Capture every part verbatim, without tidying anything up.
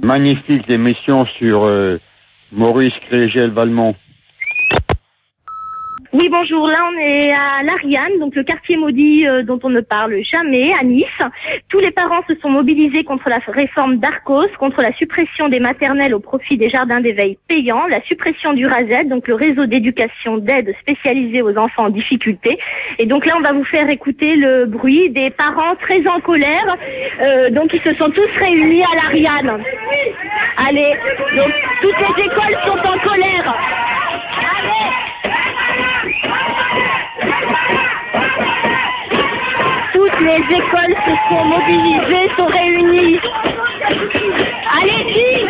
Magnifique émission sur euh, Maurice Crégel-Valmont. Oui, bonjour. Là, on est à l'Ariane, donc le quartier maudit euh, dont on ne parle jamais, à Nice. Tous les parents se sont mobilisés contre la réforme d'Arcos, contre la suppression des maternelles au profit des jardins d'éveil payants, la suppression du R A Z, donc le réseau d'éducation d'aide spécialisée aux enfants en difficulté. Et donc là, on va vous faire écouter le bruit des parents très en colère. Euh, donc, ils se sont tous réunis à l'Ariane. Allez, donc toutes les écoles sont en colère. Allez! Toutes les écoles se sont mobilisées, sont réunies. Allez-y!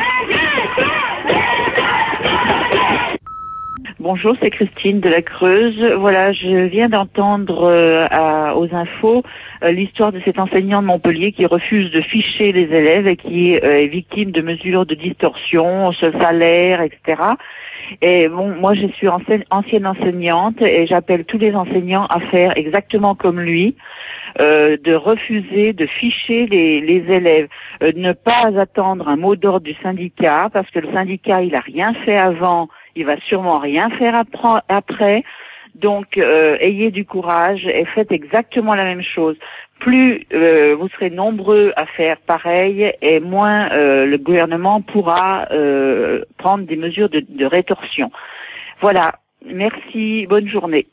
Bonjour, c'est Christine de la Creuse. Voilà, je viens d'entendre euh, à, aux infos euh, l'histoire de cet enseignant de Montpellier qui refuse de ficher les élèves et qui euh, est victime de mesures de distorsion, ce salaire, et cetera. Et bon, moi je suis ancienne, ancienne enseignante et j'appelle tous les enseignants à faire exactement comme lui, euh, de refuser de ficher les, les élèves, euh, de ne pas attendre un mot d'ordre du syndicat parce que le syndicat il a rien fait avant, il va sûrement rien faire après. Donc euh, ayez du courage et faites exactement la même chose. Plus euh, vous serez nombreux à faire pareil et moins euh, le gouvernement pourra euh, prendre des mesures de, de rétorsion. Voilà, merci, bonne journée.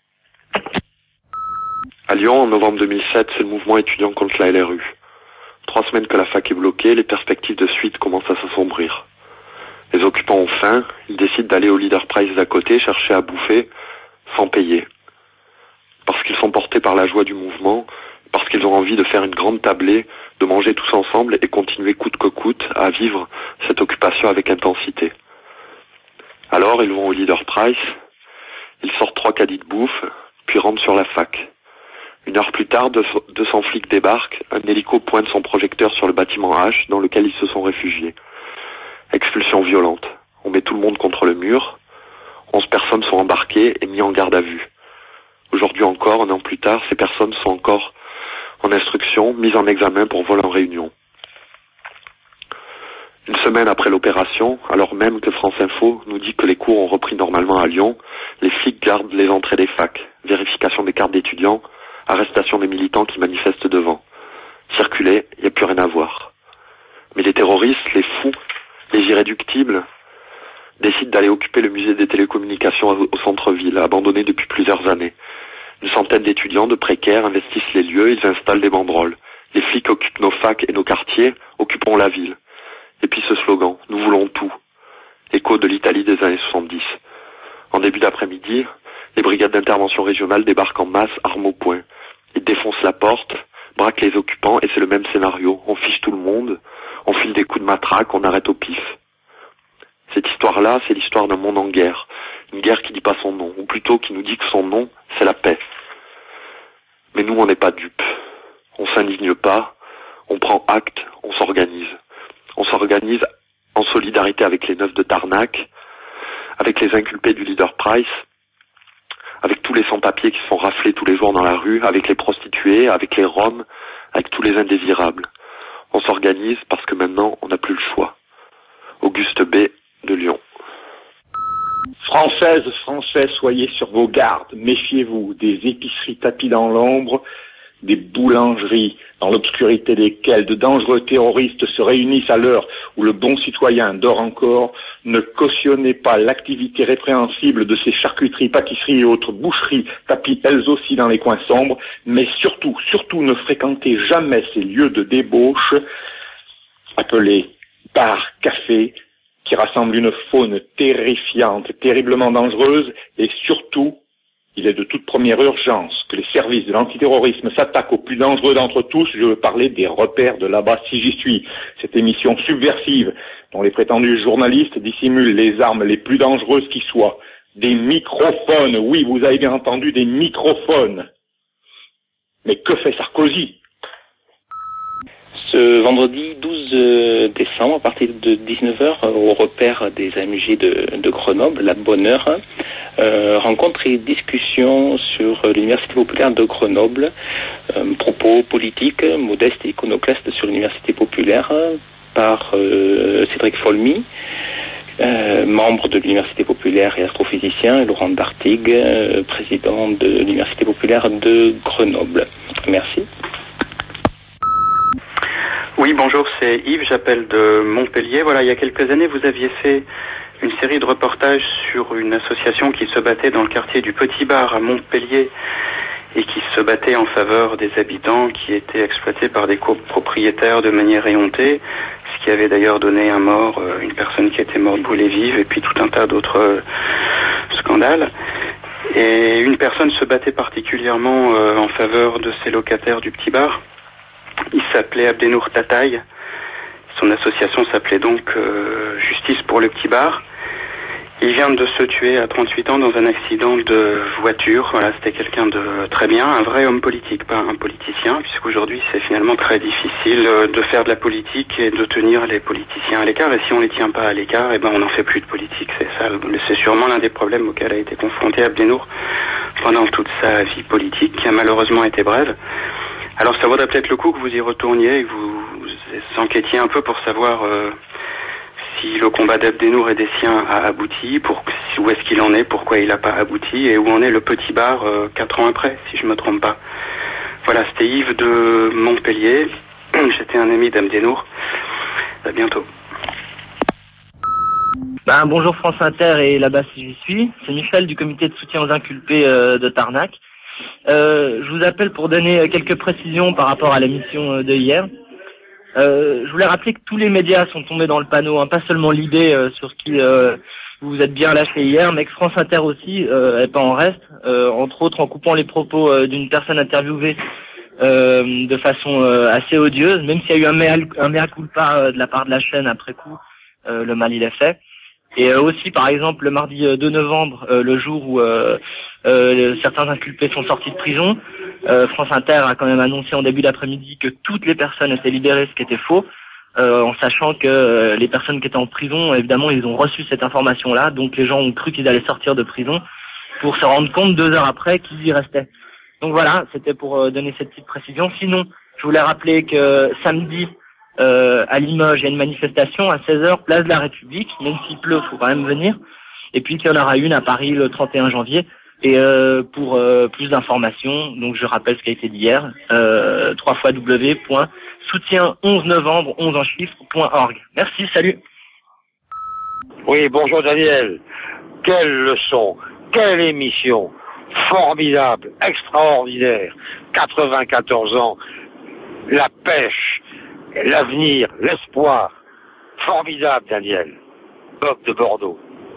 À Lyon, en novembre deux mille sept, c'est le mouvement étudiant contre la L R U. Trois semaines que la fac est bloquée, les perspectives de suite commencent à s'assombrir. Les occupants ont faim, ils décident d'aller au Leader Price d'à côté chercher à bouffer sans payer. Parce qu'ils sont portés par la joie du mouvement, parce qu'ils ont envie de faire une grande tablée, de manger tous ensemble et continuer coûte que coûte à vivre cette occupation avec intensité. Alors ils vont au Leader Price, ils sortent trois caddies de bouffe, puis rentrent sur la fac. Une heure plus tard, deux cents flics débarquent, un hélico pointe son projecteur sur le bâtiment H dans lequel ils se sont réfugiés. Expulsion violente. On met tout le monde contre le mur, onze personnes sont embarquées et mises en garde à vue. Aujourd'hui encore, un an plus tard, ces personnes sont encore en instruction, mises en examen pour vol en réunion. Une semaine après l'opération, alors même que France Info nous dit que les cours ont repris normalement à Lyon, les flics gardent les entrées des facs, vérification des cartes d'étudiants, arrestation des militants qui manifestent devant. Circuler, il n'y a plus rien à voir. Mais les terroristes, les fous, les irréductibles, décident d'aller occuper le musée des télécommunications au centre-ville, abandonné depuis plusieurs années. Une centaine d'étudiants de précaires investissent les lieux, ils installent des banderoles. Les flics occupent nos facs et nos quartiers, occupons la ville. Et puis ce slogan, nous voulons tout. Écho de l'Italie des années soixante-dix. En début d'après-midi, les brigades d'intervention régionales débarquent en masse, armes au poing. Ils défoncent la porte, braquent les occupants et c'est le même scénario. On fiche tout le monde, on file des coups de matraque, on arrête au pif. Cette histoire-là, c'est l'histoire d'un monde en guerre. Une guerre qui dit pas son nom, ou plutôt qui nous dit que son nom, c'est la paix. Mais nous, on n'est pas dupes. On s'indigne pas, on prend acte, on s'organise. On s'organise en solidarité avec les neufs de Tarnac, avec les inculpés du Leader Price, avec tous les sans-papiers qui sont raflés tous les jours dans la rue, avec les prostituées, avec les Roms, avec tous les indésirables. On s'organise parce que maintenant, on n'a plus le choix. Auguste B. de Lyon. Françaises, Français, soyez sur vos gardes, méfiez-vous des épiceries tapies dans l'ombre, des boulangeries dans l'obscurité desquelles de dangereux terroristes se réunissent à l'heure où le bon citoyen dort encore. Ne cautionnez pas l'activité répréhensible de ces charcuteries, pâtisseries et autres boucheries tapies elles aussi dans les coins sombres, mais surtout, surtout ne fréquentez jamais ces lieux de débauche appelés bars, cafés, qui rassemblent une faune terrifiante, terriblement dangereuse, et surtout, il est de toute première urgence que les services de l'antiterrorisme s'attaquent aux plus dangereux d'entre tous. Je veux parler des repères de là-bas si j'y suis. Cette émission subversive dont les prétendus journalistes dissimulent les armes les plus dangereuses qui soient. Des microphones, oui, vous avez bien entendu, des microphones. Mais que fait Sarkozy ? Ce vendredi douze décembre, à partir de dix-neuf heures, au repère des A M J de, de Grenoble, la bonne heure, euh, rencontre et discussion sur l'Université populaire de Grenoble, euh, propos politiques, modestes et iconoclastes sur l'Université populaire, par euh, Cédric Folmy, euh, membre de l'Université populaire et astrophysicien, et Laurent Dartigue, euh, président de l'Université populaire de Grenoble. Merci. Oui, bonjour, c'est Yves, j'appelle de Montpellier. Voilà, il y a quelques années, vous aviez fait une série de reportages sur une association qui se battait dans le quartier du Petit Bar à Montpellier et qui se battait en faveur des habitants qui étaient exploités par des copropriétaires de manière éhontée, ce qui avait d'ailleurs donné un mort, une personne qui était morte brûlée vive, et puis tout un tas d'autres scandales. Et une personne se battait particulièrement en faveur de ces locataires du Petit Bar. Il s'appelait Abdenour Tataï. Son association s'appelait donc euh, Justice pour le Petit Bar. Il vient de se tuer à trente-huit ans dans un accident de voiture. Voilà, c'était quelqu'un de très bien, un vrai homme politique, pas un politicien, puisqu'aujourd'hui c'est finalement très difficile de faire de la politique et de tenir les politiciens à l'écart. Et si on les tient pas à l'écart, eh ben on n'en fait plus de politique. C'est ça, c'est sûrement l'un des problèmes auxquels a été confronté Abdenour pendant toute sa vie politique, qui a malheureusement été brève. Alors ça vaudrait peut-être le coup que vous y retourniez et que vous, vous enquêtiez un peu pour savoir euh, si le combat d'Abdenour et des siens a abouti, pour, où est-ce qu'il en est, pourquoi il n'a pas abouti, et où en est le Petit Bar euh, quatre ans après, si je me trompe pas. Voilà, c'était Yves de Montpellier. J'étais un ami d'Abdenour. À bientôt. Ben, bonjour France Inter et là-bas si j'y suis. C'est Michel du comité de soutien aux inculpés euh, de Tarnac. Euh, je vous appelle pour donner quelques précisions par rapport à l'émission de hier. Euh, je voulais rappeler que tous les médias sont tombés dans le panneau, hein, pas seulement Libé euh, sur ce qui euh, vous êtes bien lâché hier, mais que France Inter aussi euh, est pas en reste, euh, entre autres en coupant les propos euh, d'une personne interviewée euh, de façon euh, assez odieuse, même s'il y a eu un mea, un mea culpa euh, de la part de la chaîne après coup, euh, le mal il est fait. Et euh, aussi, par exemple, le mardi deux novembre, euh, le jour où euh, euh, certains inculpés sont sortis de prison, euh, France Inter a quand même annoncé en début d'après-midi que toutes les personnes étaient libérées, ce qui était faux, euh, en sachant que euh, les personnes qui étaient en prison, évidemment, ils ont reçu cette information-là, donc les gens ont cru qu'ils allaient sortir de prison pour se rendre compte deux heures après qu'ils y restaient. Donc voilà, c'était pour euh, donner cette petite précision. Sinon, je voulais rappeler que samedi, Euh, à Limoges, il y a une manifestation à seize heures, place de la République, même s'il pleut, il faut quand même venir. Et puis qu'il y en aura une à Paris le trente et un janvier. Et euh, pour euh, plus d'informations, donc je rappelle ce qui a été dit hier, euh, w w w point soutien onze novembre onze en chiffres point org. Merci, salut. Oui, bonjour Daniel. Quelle leçon, quelle émission, formidable, extraordinaire. quatre-vingt-quatorze ans, la pêche, l'avenir, l'espoir. Formidable, Daniel. Bob de Bordeaux.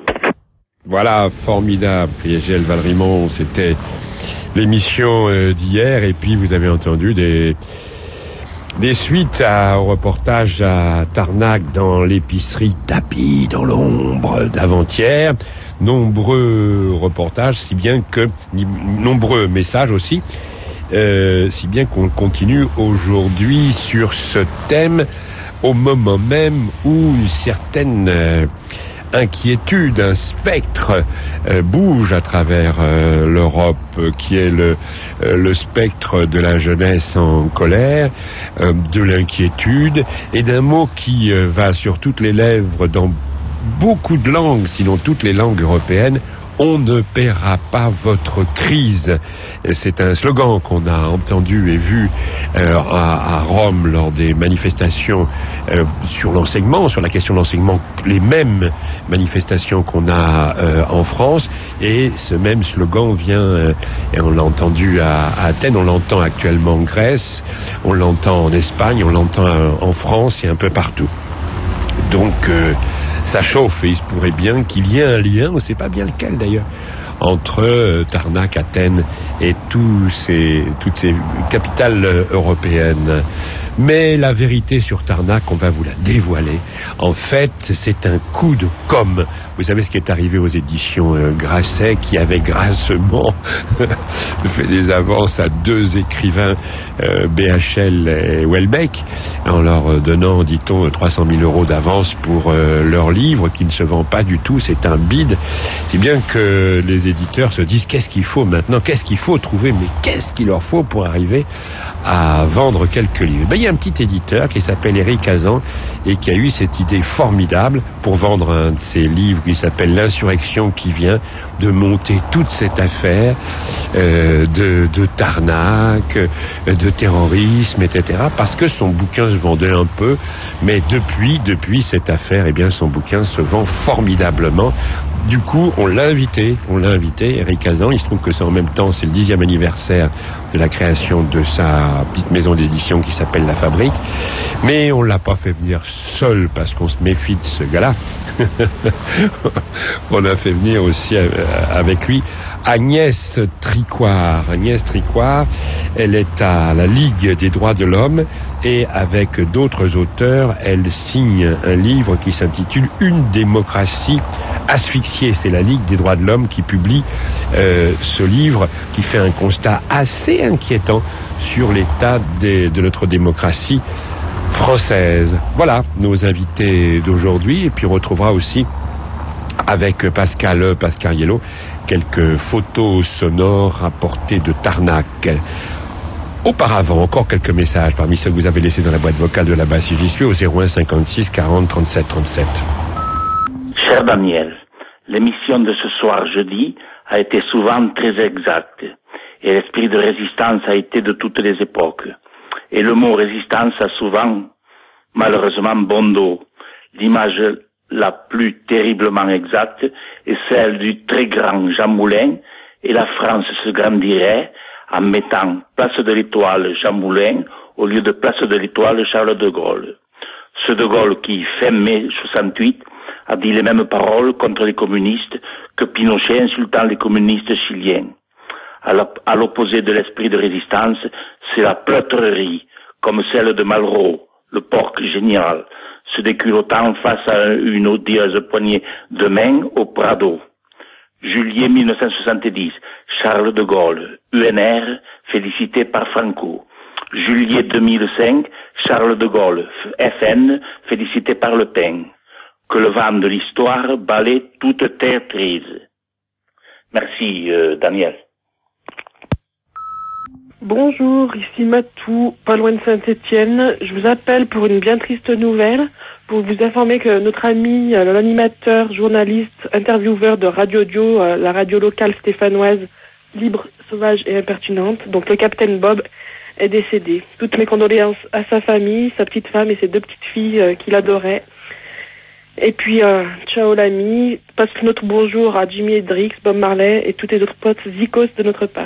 Voilà, formidable, Priégel Valrimont. C'était l'émission euh, d'hier. Et puis, vous avez entendu des, des suites à, au reportage à Tarnac dans l'épicerie tapis dans l'ombre d'avant-hier. Nombreux reportages, si bien que, nombreux messages aussi. Euh, si bien qu'on continue aujourd'hui sur ce thème au moment même où une certaine euh, inquiétude, un spectre euh, bouge à travers euh, l'Europe, euh, qui est le, euh, le spectre de la jeunesse en colère, euh, de l'inquiétude et d'un mot qui euh, va sur toutes les lèvres dans beaucoup de langues, sinon toutes les langues européennes. On ne paiera pas votre crise. C'est un slogan qu'on a entendu et vu euh, à, à Rome lors des manifestations euh, sur l'enseignement, sur la question de l'enseignement, les mêmes manifestations qu'on a euh, en France. Et ce même slogan vient, euh, et on l'a entendu à, à Athènes, on l'entend actuellement en Grèce, on l'entend en Espagne, on l'entend en France et un peu partout. Donc euh, ça chauffe et il se pourrait bien qu'il y ait un lien, on ne sait pas bien lequel d'ailleurs, entre euh, Tarnac, Athènes et tous ces, toutes ces capitales euh, européennes. Mais la vérité sur Tarnac, on va vous la dévoiler. En fait, c'est un coup de com'. Vous savez ce qui est arrivé aux éditions euh, Grasset, qui avait grassement fait des avances à deux écrivains, euh, B H L et Houellebecq, en leur donnant, dit-on, trois cent mille euros d'avance pour euh, leur livre, qui ne se vend pas du tout. C'est un bide. Si bien que les éditeurs se disent, qu'est-ce qu'il faut maintenant? Qu'est-ce qu'il faut trouver? Mais qu'est-ce qu'il leur faut pour arriver à vendre quelques livres? Ben, il y a un petit éditeur qui s'appelle Eric Hazan et qui a eu cette idée formidable pour vendre un de ses livres qui s'appelle L'insurrection qui vient, de monter toute cette affaire euh, de, de Tarnac, de terrorisme, et cetera. Parce que son bouquin se vendait un peu, mais depuis, depuis cette affaire, eh bien, son bouquin se vend formidablement. Du coup, on l'a invité, on l'a invité, Eric Hazan. Il se trouve que c'est en même temps, c'est le dixième anniversaire de la création de sa petite maison d'édition qui s'appelle La Fabrique. Mais on l'a pas fait venir seul parce qu'on se méfie de ce gars-là. On a fait venir aussi avec lui Agnès Tricoire. Agnès Tricoire, elle est à la Ligue des droits de l'homme et avec d'autres auteurs, elle signe un livre qui s'intitule Une démocratie asphyxiée. C'est la Ligue des droits de l'homme qui publie euh, ce livre qui fait un constat assez inquiétant sur l'état de, de notre démocratie française. Voilà nos invités d'aujourd'hui et puis on retrouvera aussi avec Pascal Pascariello quelques photos sonores rapportées de Tarnac. Auparavant, encore quelques messages parmi ceux que vous avez laissés dans la boîte vocale de là-bas si j'y suis au zéro un cinquante-six quarante trente-sept trente-sept. Cher Daniel, l'émission de ce soir jeudi a été souvent très exacte et l'esprit de résistance a été de toutes les époques. Et le mot résistance a souvent, malheureusement, bon dos. L'image la plus terriblement exacte est celle du très grand Jean Moulin, et la France se grandirait en mettant place de l'Étoile Jean Moulin au lieu de place de l'Étoile Charles de Gaulle. Ce de Gaulle qui, fin mai soixante-huit, a dit les mêmes paroles contre les communistes que Pinochet insultant les communistes chiliens. À l'opposé de l'esprit de résistance, c'est la pleutrerie, comme celle de Malraux, le porc génial, se déculottant face à une odieuse poignée de main au Prado. Juillet mille neuf cent soixante-dix, Charles de Gaulle, U N R, félicité par Franco. Juillet deux mille cinq, Charles de Gaulle, F N, félicité par Le Pen. Que le vent de l'histoire balaie toute terre prise. Merci, euh, Daniel. Bonjour, ici Matou, pas loin de Saint-Étienne. Je vous appelle pour une bien triste nouvelle, pour vous informer que notre ami, l'animateur, journaliste, intervieweur de Radio Dio, la radio locale stéphanoise, libre, sauvage et impertinente, donc le capitaine Bob, est décédé. Toutes mes condoléances à sa famille, sa petite femme et ses deux petites filles euh, qu'il adorait. Et puis, euh, ciao l'ami, passe notre bonjour à Jimi Hendrix, Bob Marley et tous les autres potes zikos de notre part.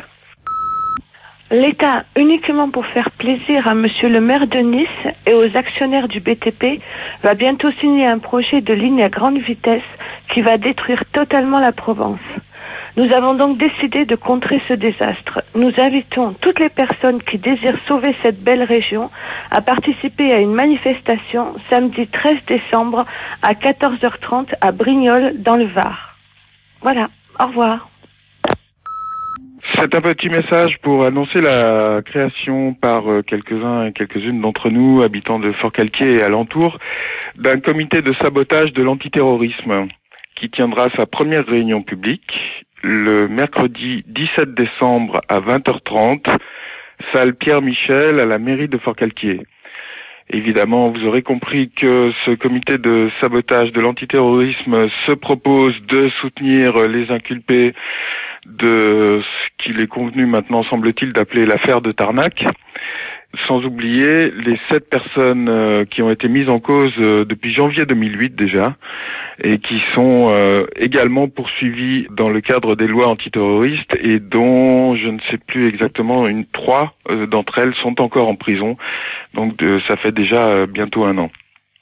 L'État, uniquement pour faire plaisir à monsieur le maire de Nice et aux actionnaires du B T P, va bientôt signer un projet de ligne à grande vitesse qui va détruire totalement la Provence. Nous avons donc décidé de contrer ce désastre. Nous invitons toutes les personnes qui désirent sauver cette belle région à participer à une manifestation samedi treize décembre à quatorze heures trente à Brignoles dans le Var. Voilà, au revoir. C'est un petit message pour annoncer la création par quelques-uns et quelques-unes d'entre nous, habitants de Fort-Calquier et alentours, d'un comité de sabotage de l'antiterrorisme qui tiendra sa première réunion publique le mercredi dix-sept décembre à vingt heures trente, salle Pierre-Michel à la mairie de Fort-Calquier. Évidemment, vous aurez compris que ce comité de sabotage de l'antiterrorisme se propose de soutenir les inculpés de ce qu'il est convenu maintenant, semble-t-il, d'appeler l'affaire de Tarnac, sans oublier les sept personnes euh, qui ont été mises en cause euh, depuis janvier deux mille huit déjà, et qui sont euh, également poursuivies dans le cadre des lois antiterroristes, et dont je ne sais plus exactement, une trois euh, d'entre elles sont encore en prison, donc euh, ça fait déjà euh, bientôt un an.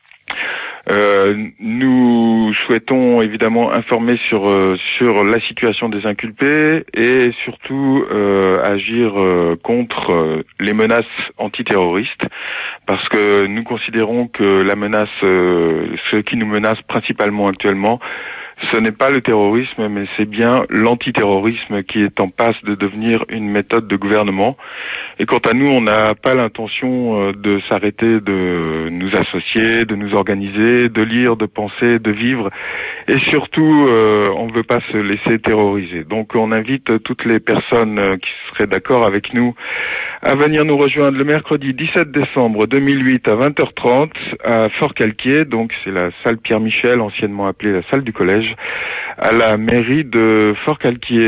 Euh, nous souhaitons évidemment informer sur euh, sur la situation des inculpés et surtout euh, agir euh, contre euh, les menaces antiterroristes, parce que nous considérons que la menace, euh, ce qui nous menace principalement actuellement, Ce n'est pas le terrorisme, mais c'est bien l'antiterrorisme qui est en passe de devenir une méthode de gouvernement. Et quant à nous, on n'a pas l'intention de s'arrêter de nous associer, de nous organiser, de lire, de penser, de vivre. Et surtout, euh, on ne veut pas se laisser terroriser. Donc on invite toutes les personnes qui seraient d'accord avec nous à venir nous rejoindre le mercredi dix-sept décembre deux mille huit à vingt heures trente à Fort-Calquier. Donc c'est la salle Pierre-Michel, anciennement appelée la salle du collège, à la mairie de Fort-Calquier.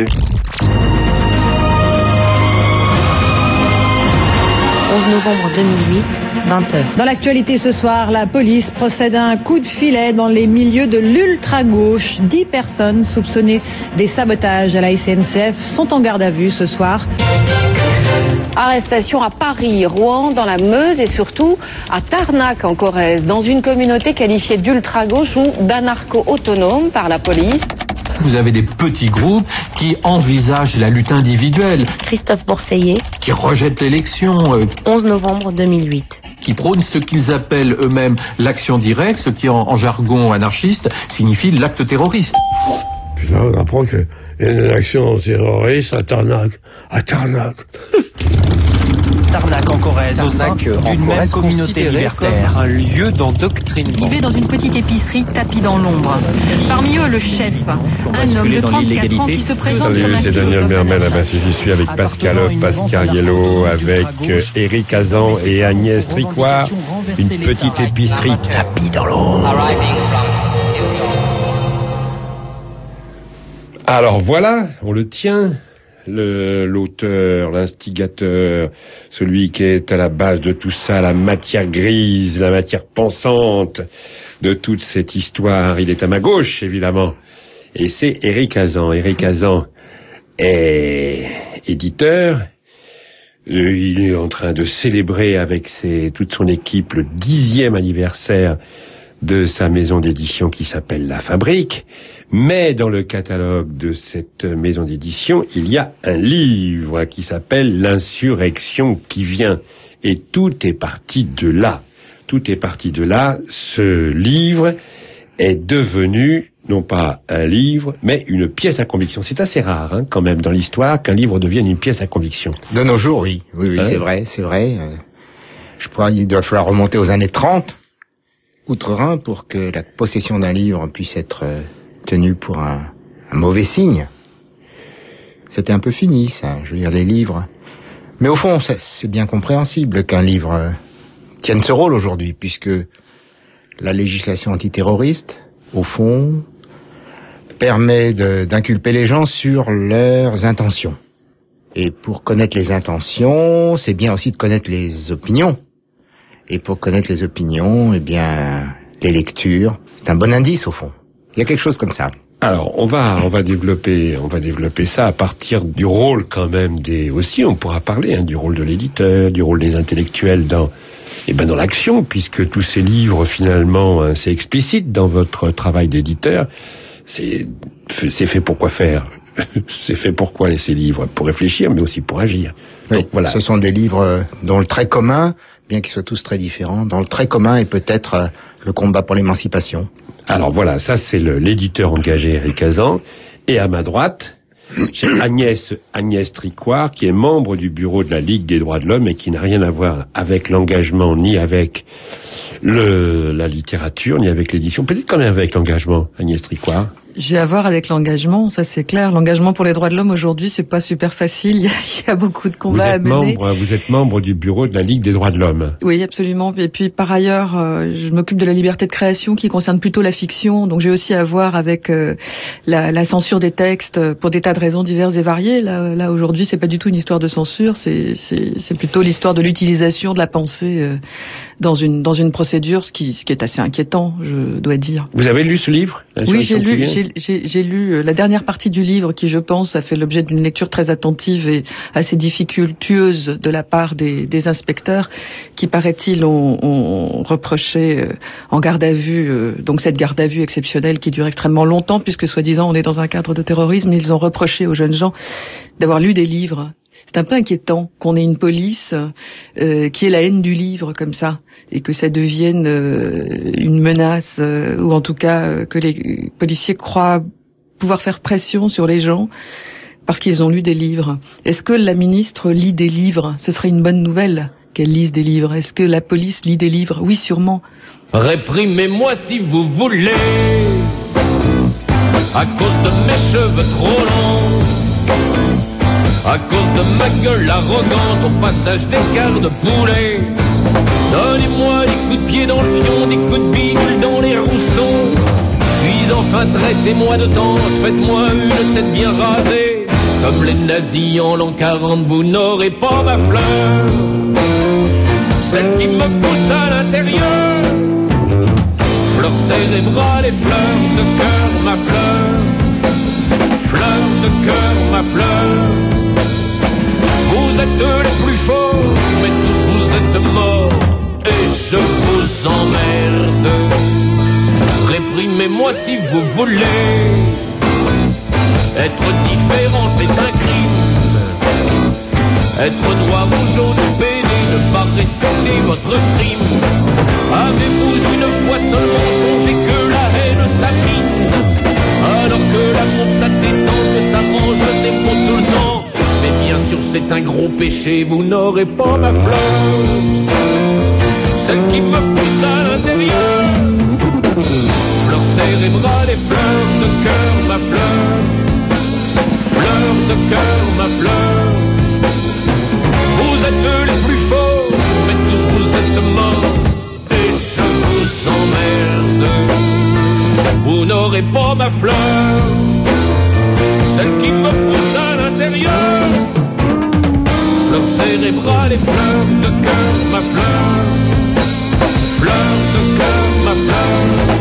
onze novembre deux mille huit, vingt heures. Dans l'actualité ce soir, la police procède à un coup de filet dans les milieux de l'ultra-gauche. Dix personnes soupçonnées des sabotages à la S N C F sont en garde à vue ce soir. Arrestation à Paris, Rouen, dans la Meuse et surtout à Tarnac en Corrèze, dans une communauté qualifiée d'ultra-gauche ou d'anarcho-autonome par la police. Vous avez des petits groupes qui envisagent la lutte individuelle. Christophe Bourseillet. Qui rejettent l'élection. Euh, onze novembre deux mille huit. Qui prônent ce qu'ils appellent eux-mêmes l'action directe, ce qui en, en jargon anarchiste signifie l'acte terroriste. Puis là, on apprend qu'il y a une action terroriste à Tarnac. À Tarnac. Tarnac en Corrèze, au sein d'une même communauté libertaire. Un lieu d'endoctrinement. Ils vivaient dans une petite épicerie tapis dans l'ombre. Parmi eux, le chef, un homme de trente-quatre ans qui se présente Salut, comme un c'est Daniel Mermel. Ah ben, si j'y suis avec Pascal Hoff, Pascal Yello, avec Éric Azan et Agnès Tricoire. Une petite épicerie tapis dans l'ombre. Alors voilà, on le tient. Le, l'auteur, l'instigateur, celui qui est à la base de tout ça, la matière grise, la matière pensante de toute cette histoire. Il est à ma gauche, évidemment. Et c'est Éric Azan. Éric Azan est éditeur. Il est en train de célébrer avec ses, toute son équipe le dixième anniversaire de sa maison d'édition qui s'appelle La Fabrique. Mais dans le catalogue de cette maison d'édition, il y a un livre qui s'appelle L'insurrection qui vient. Et tout est parti de là. Tout est parti de là. Ce livre est devenu, non pas un livre, mais une pièce à conviction. C'est assez rare, hein, quand même, dans l'histoire, qu'un livre devienne une pièce à conviction. De nos jours, oui. Oui, oui, hein? c'est vrai, c'est vrai. Je crois qu'il doit falloir remonter aux années trente, outre-Rhin, pour que la possession d'un livre puisse être tenu pour un, un mauvais signe. C'était un peu fini, ça, je veux dire, les livres. Mais au fond, c'est bien compréhensible qu'un livre tienne ce rôle aujourd'hui, puisque la législation antiterroriste, au fond, permet de, d'inculper les gens sur leurs intentions. Et pour connaître les intentions, c'est bien aussi de connaître les opinions. Et pour connaître les opinions, eh bien, les lectures, c'est un bon indice, au fond. Il y a quelque chose comme ça. Alors, on va, on va développer, on va développer ça à partir du rôle quand même des, aussi, on pourra parler, hein, du rôle de l'éditeur, du rôle des intellectuels dans, eh ben, dans l'action, puisque tous ces livres, finalement, hein, c'est explicite dans votre travail d'éditeur. C'est, c'est fait pour quoi faire? C'est fait pour quoi, ces livres? Pour réfléchir, mais aussi pour agir. Oui, donc, voilà. Ce sont des livres dont le trait commun, bien qu'ils soient tous très différents, dont le trait commun est peut-être le combat pour l'émancipation. Alors voilà, ça c'est le, l'éditeur engagé Éric Azan. Et à ma droite, j'ai Agnès, Agnès Tricoire, qui est membre du bureau de la Ligue des droits de l'homme et qui n'a rien à voir avec l'engagement, ni avec le, la littérature, ni avec l'édition. Peut-être quand même avec l'engagement, Agnès Tricoire. J'ai à voir avec l'engagement, ça c'est clair. L'engagement pour les droits de l'homme aujourd'hui, c'est pas super facile. Il y a, il y a beaucoup de combats à mener. Membre, vous êtes membre du bureau de la Ligue des droits de l'homme. Oui, absolument. Et puis par ailleurs, euh, je m'occupe de la liberté de création qui concerne plutôt la fiction. Donc j'ai aussi à voir avec euh, la, la censure des textes pour des tas de raisons diverses et variées. Là, là aujourd'hui, c'est pas du tout une histoire de censure. C'est, c'est, c'est plutôt l'histoire de l'utilisation de la pensée euh, dans une dans une procédure, ce qui, ce qui est assez inquiétant, je dois dire. Vous avez lu ce livre? Oui, j'ai lu. J'ai, j'ai, j'ai lu la dernière partie du livre qui, je pense, a fait l'objet d'une lecture très attentive et assez difficultueuse de la part des, des inspecteurs qui, paraît-il, ont, ont reproché euh, en garde à vue, euh, donc cette garde à vue exceptionnelle qui dure extrêmement longtemps puisque, soi-disant, on est dans un cadre de terrorisme. Ils ont reproché aux jeunes gens d'avoir lu des livres C'est un peu inquiétant qu'on ait une police euh, qui ait la haine du livre comme ça, et que ça devienne euh, une menace, euh, ou en tout cas euh, que les policiers croient pouvoir faire pression sur les gens parce qu'ils ont lu des livres. Est-ce que la ministre lit des livres ? Ce serait une bonne nouvelle qu'elle lise des livres. Est-ce que la police lit des livres ? Oui, sûrement. Réprimez-moi si vous voulez, à cause de mes cheveux trop longs, à cause de ma gueule arrogante au passage des quarts de poulet. Donnez-moi des coups de pied dans le fion, des coups de bidule dans les roustons. Puis enfin traitez-moi de tante, faites-moi une tête bien rasée. Comme les nazis en l'an quarante, vous n'aurez pas ma fleur, celle qui me pousse à l'intérieur. Fleur cérébrale et fleur de cœur, ma fleur. Fleur de cœur, ma fleur. Vous êtes les plus forts, mais tous vous êtes morts, et je vous emmerde. Réprimez-moi si vous voulez. Être différent, c'est un crime. Être noir ou jaune ou pédé, ne pas respecter votre frime. Avez-vous une fois seulement songé que la haine s'abîme, alors que l'amour ça détend, que ça range des mots tout le temps. Mais bien sûr c'est un gros péché, vous n'aurez pas ma fleur, celle qui me pousse à l'intérieur. Fleur cérébrale et fleur de cœur, ma fleur. Fleur de cœur, ma fleur. Vous êtes les plus forts, mais tous vous êtes morts, et je vous emmerde. Vous n'aurez pas ma fleur, celle qui me pousse à l'intérieur. Fleur cérébrale et fleur de cœur, ma fleur. Fleur de cœur, ma fleur.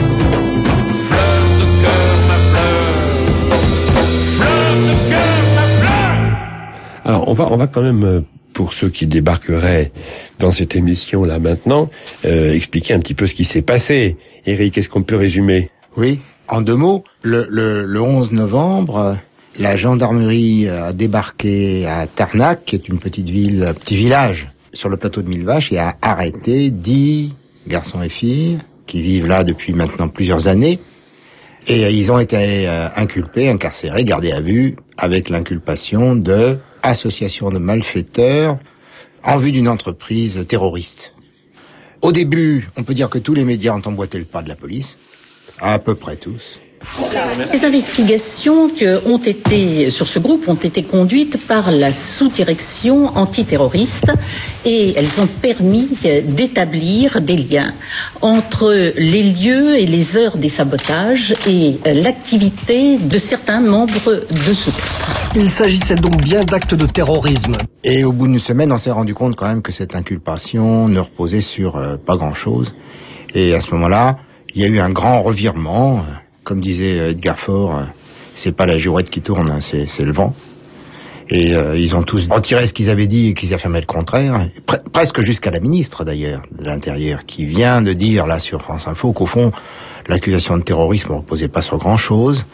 Fleur de cœur, ma fleur. Fleur de cœur, ma fleur. Alors, on va, on va quand même, euh, pour ceux qui débarqueraient dans cette émission-là maintenant, euh, expliquer un petit peu ce qui s'est passé. Éric, est-ce qu'on peut résumer ? Oui, en deux mots, le, le, le onze novembre, la gendarmerie a débarqué à Tarnac, qui est une petite ville, un petit village sur le plateau de Millevaches, et a arrêté dix garçons et filles qui vivent là depuis maintenant plusieurs années. Et ils ont été euh, inculpés, incarcérés, gardés à vue, avec l'inculpation de association de malfaiteurs en vue d'une entreprise terroriste. Au début, on peut dire que tous les médias ont emboîté le pas de la police, à peu près tous. Les investigations que ont été sur ce groupe ont été conduites par la sous-direction antiterroriste, et elles ont permis d'établir des liens entre les lieux et les heures des sabotages et l'activité de certains membres de ce groupe. Il s'agissait donc bien d'actes de terrorisme. Et au bout d'une semaine, on s'est rendu compte quand même que cette inculpation ne reposait sur euh, pas grand-chose. Et à ce moment-là, il y a eu un grand revirement. Comme disait Edgar Faure, c'est pas la girouette qui tourne, c'est, c'est le vent. Et euh, ils ont tous retiré ce qu'ils avaient dit et qu'ils affirmaient le contraire, Pre- presque jusqu'à la ministre d'ailleurs de l'Intérieur, qui vient de dire là sur France Info qu'au fond, l'accusation de terrorisme ne reposait pas sur grand-chose.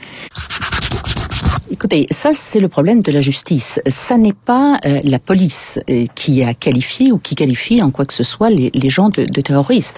Écoutez, ça c'est le problème de la justice. Ça n'est pas euh, la police euh, qui a qualifié ou qui qualifie en quoi que ce soit les, les gens de, de terroristes.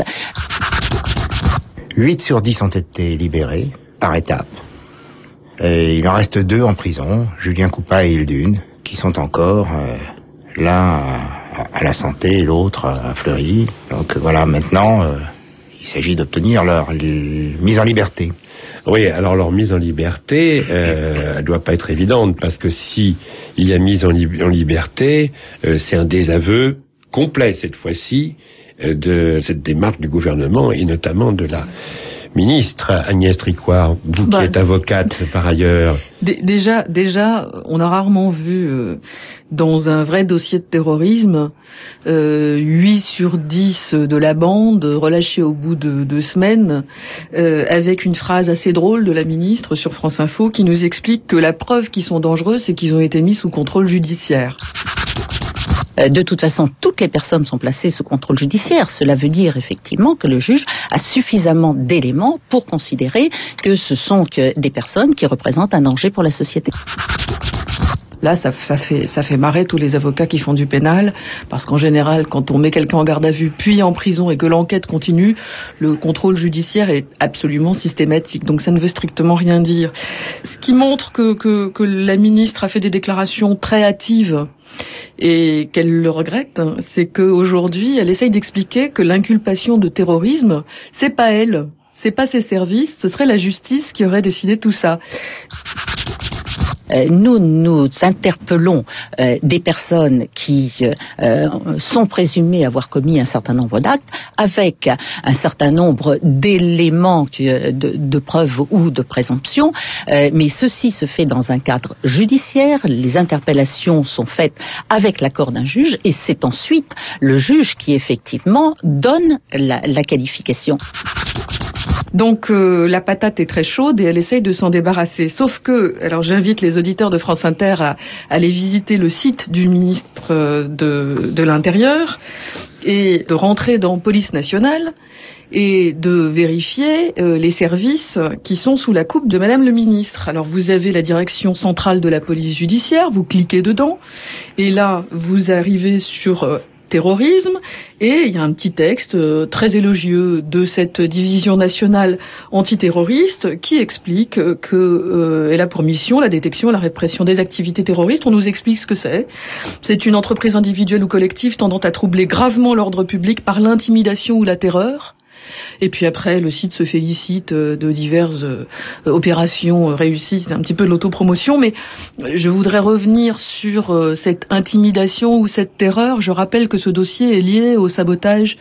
huit sur dix ont été libérés par étapes. Et il en reste deux en prison, Julien Coupa et Hildune, qui sont encore euh, l'un à, à la Santé et l'autre à Fleury. Donc voilà, maintenant, euh, il s'agit d'obtenir leur li- mise en liberté. Oui, alors leur mise en liberté, euh, elle doit pas être évidente, parce que si il y a mise en, li- en liberté, euh, c'est un désaveu complet cette fois-ci euh, de cette démarche du gouvernement et notamment de la ministre Agnès Tricouart, vous bah, qui êtes avocate par ailleurs. D- déjà, déjà, on a rarement vu euh, dans un vrai dossier de terrorisme euh, huit sur dix de la bande relâchés au bout de deux semaines, euh, avec une phrase assez drôle de la ministre sur France Info qui nous explique que la preuve qu'ils sont dangereux, c'est qu'ils ont été mis sous contrôle judiciaire. De toute façon, toutes les personnes sont placées sous contrôle judiciaire. Cela veut dire effectivement que le juge a suffisamment d'éléments pour considérer que ce sont que des personnes qui représentent un danger pour la société. Là, ça, ça fait ça fait marrer tous les avocats qui font du pénal, parce qu'en général, quand on met quelqu'un en garde à vue puis en prison et que l'enquête continue, le contrôle judiciaire est absolument systématique. Donc ça ne veut strictement rien dire. Ce qui montre que que, que la ministre a fait des déclarations très hâtives et qu'elle le regrette, c'est qu'aujourd'hui, elle essaye d'expliquer que l'inculpation de terrorisme, c'est pas elle, c'est pas ses services, ce serait la justice qui aurait décidé tout ça. Nous, nous interpellons euh, des personnes qui euh, sont présumées avoir commis un certain nombre d'actes avec un certain nombre d'éléments de, de preuves ou de présomptions, euh, mais ceci se fait dans un cadre judiciaire. Les interpellations sont faites avec l'accord d'un juge et c'est ensuite le juge qui effectivement donne la, la qualification. Donc euh, la patate est très chaude et elle essaye de s'en débarrasser. Sauf que, alors j'invite les auditeurs de France Inter à, à aller visiter le site du ministre de, de l'Intérieur et de rentrer dans Police Nationale et de vérifier euh, les services qui sont sous la coupe de Madame le ministre. Alors vous avez la direction centrale de la police judiciaire, vous cliquez dedans et là vous arrivez sur euh, terrorisme, et il y a un petit texte euh, très élogieux de cette division nationale antiterroriste qui explique euh, que euh, elle a pour mission la détection et la répression des activités terroristes. On nous explique ce que c'est. C'est une entreprise individuelle ou collective tendant à troubler gravement l'ordre public par l'intimidation ou la terreur. Et puis après, le site se félicite de diverses euh, opérations réussies. C'est un petit peu de l'autopromotion, mais je voudrais revenir sur euh, cette intimidation ou cette terreur. Je rappelle que ce dossier est lié au sabotage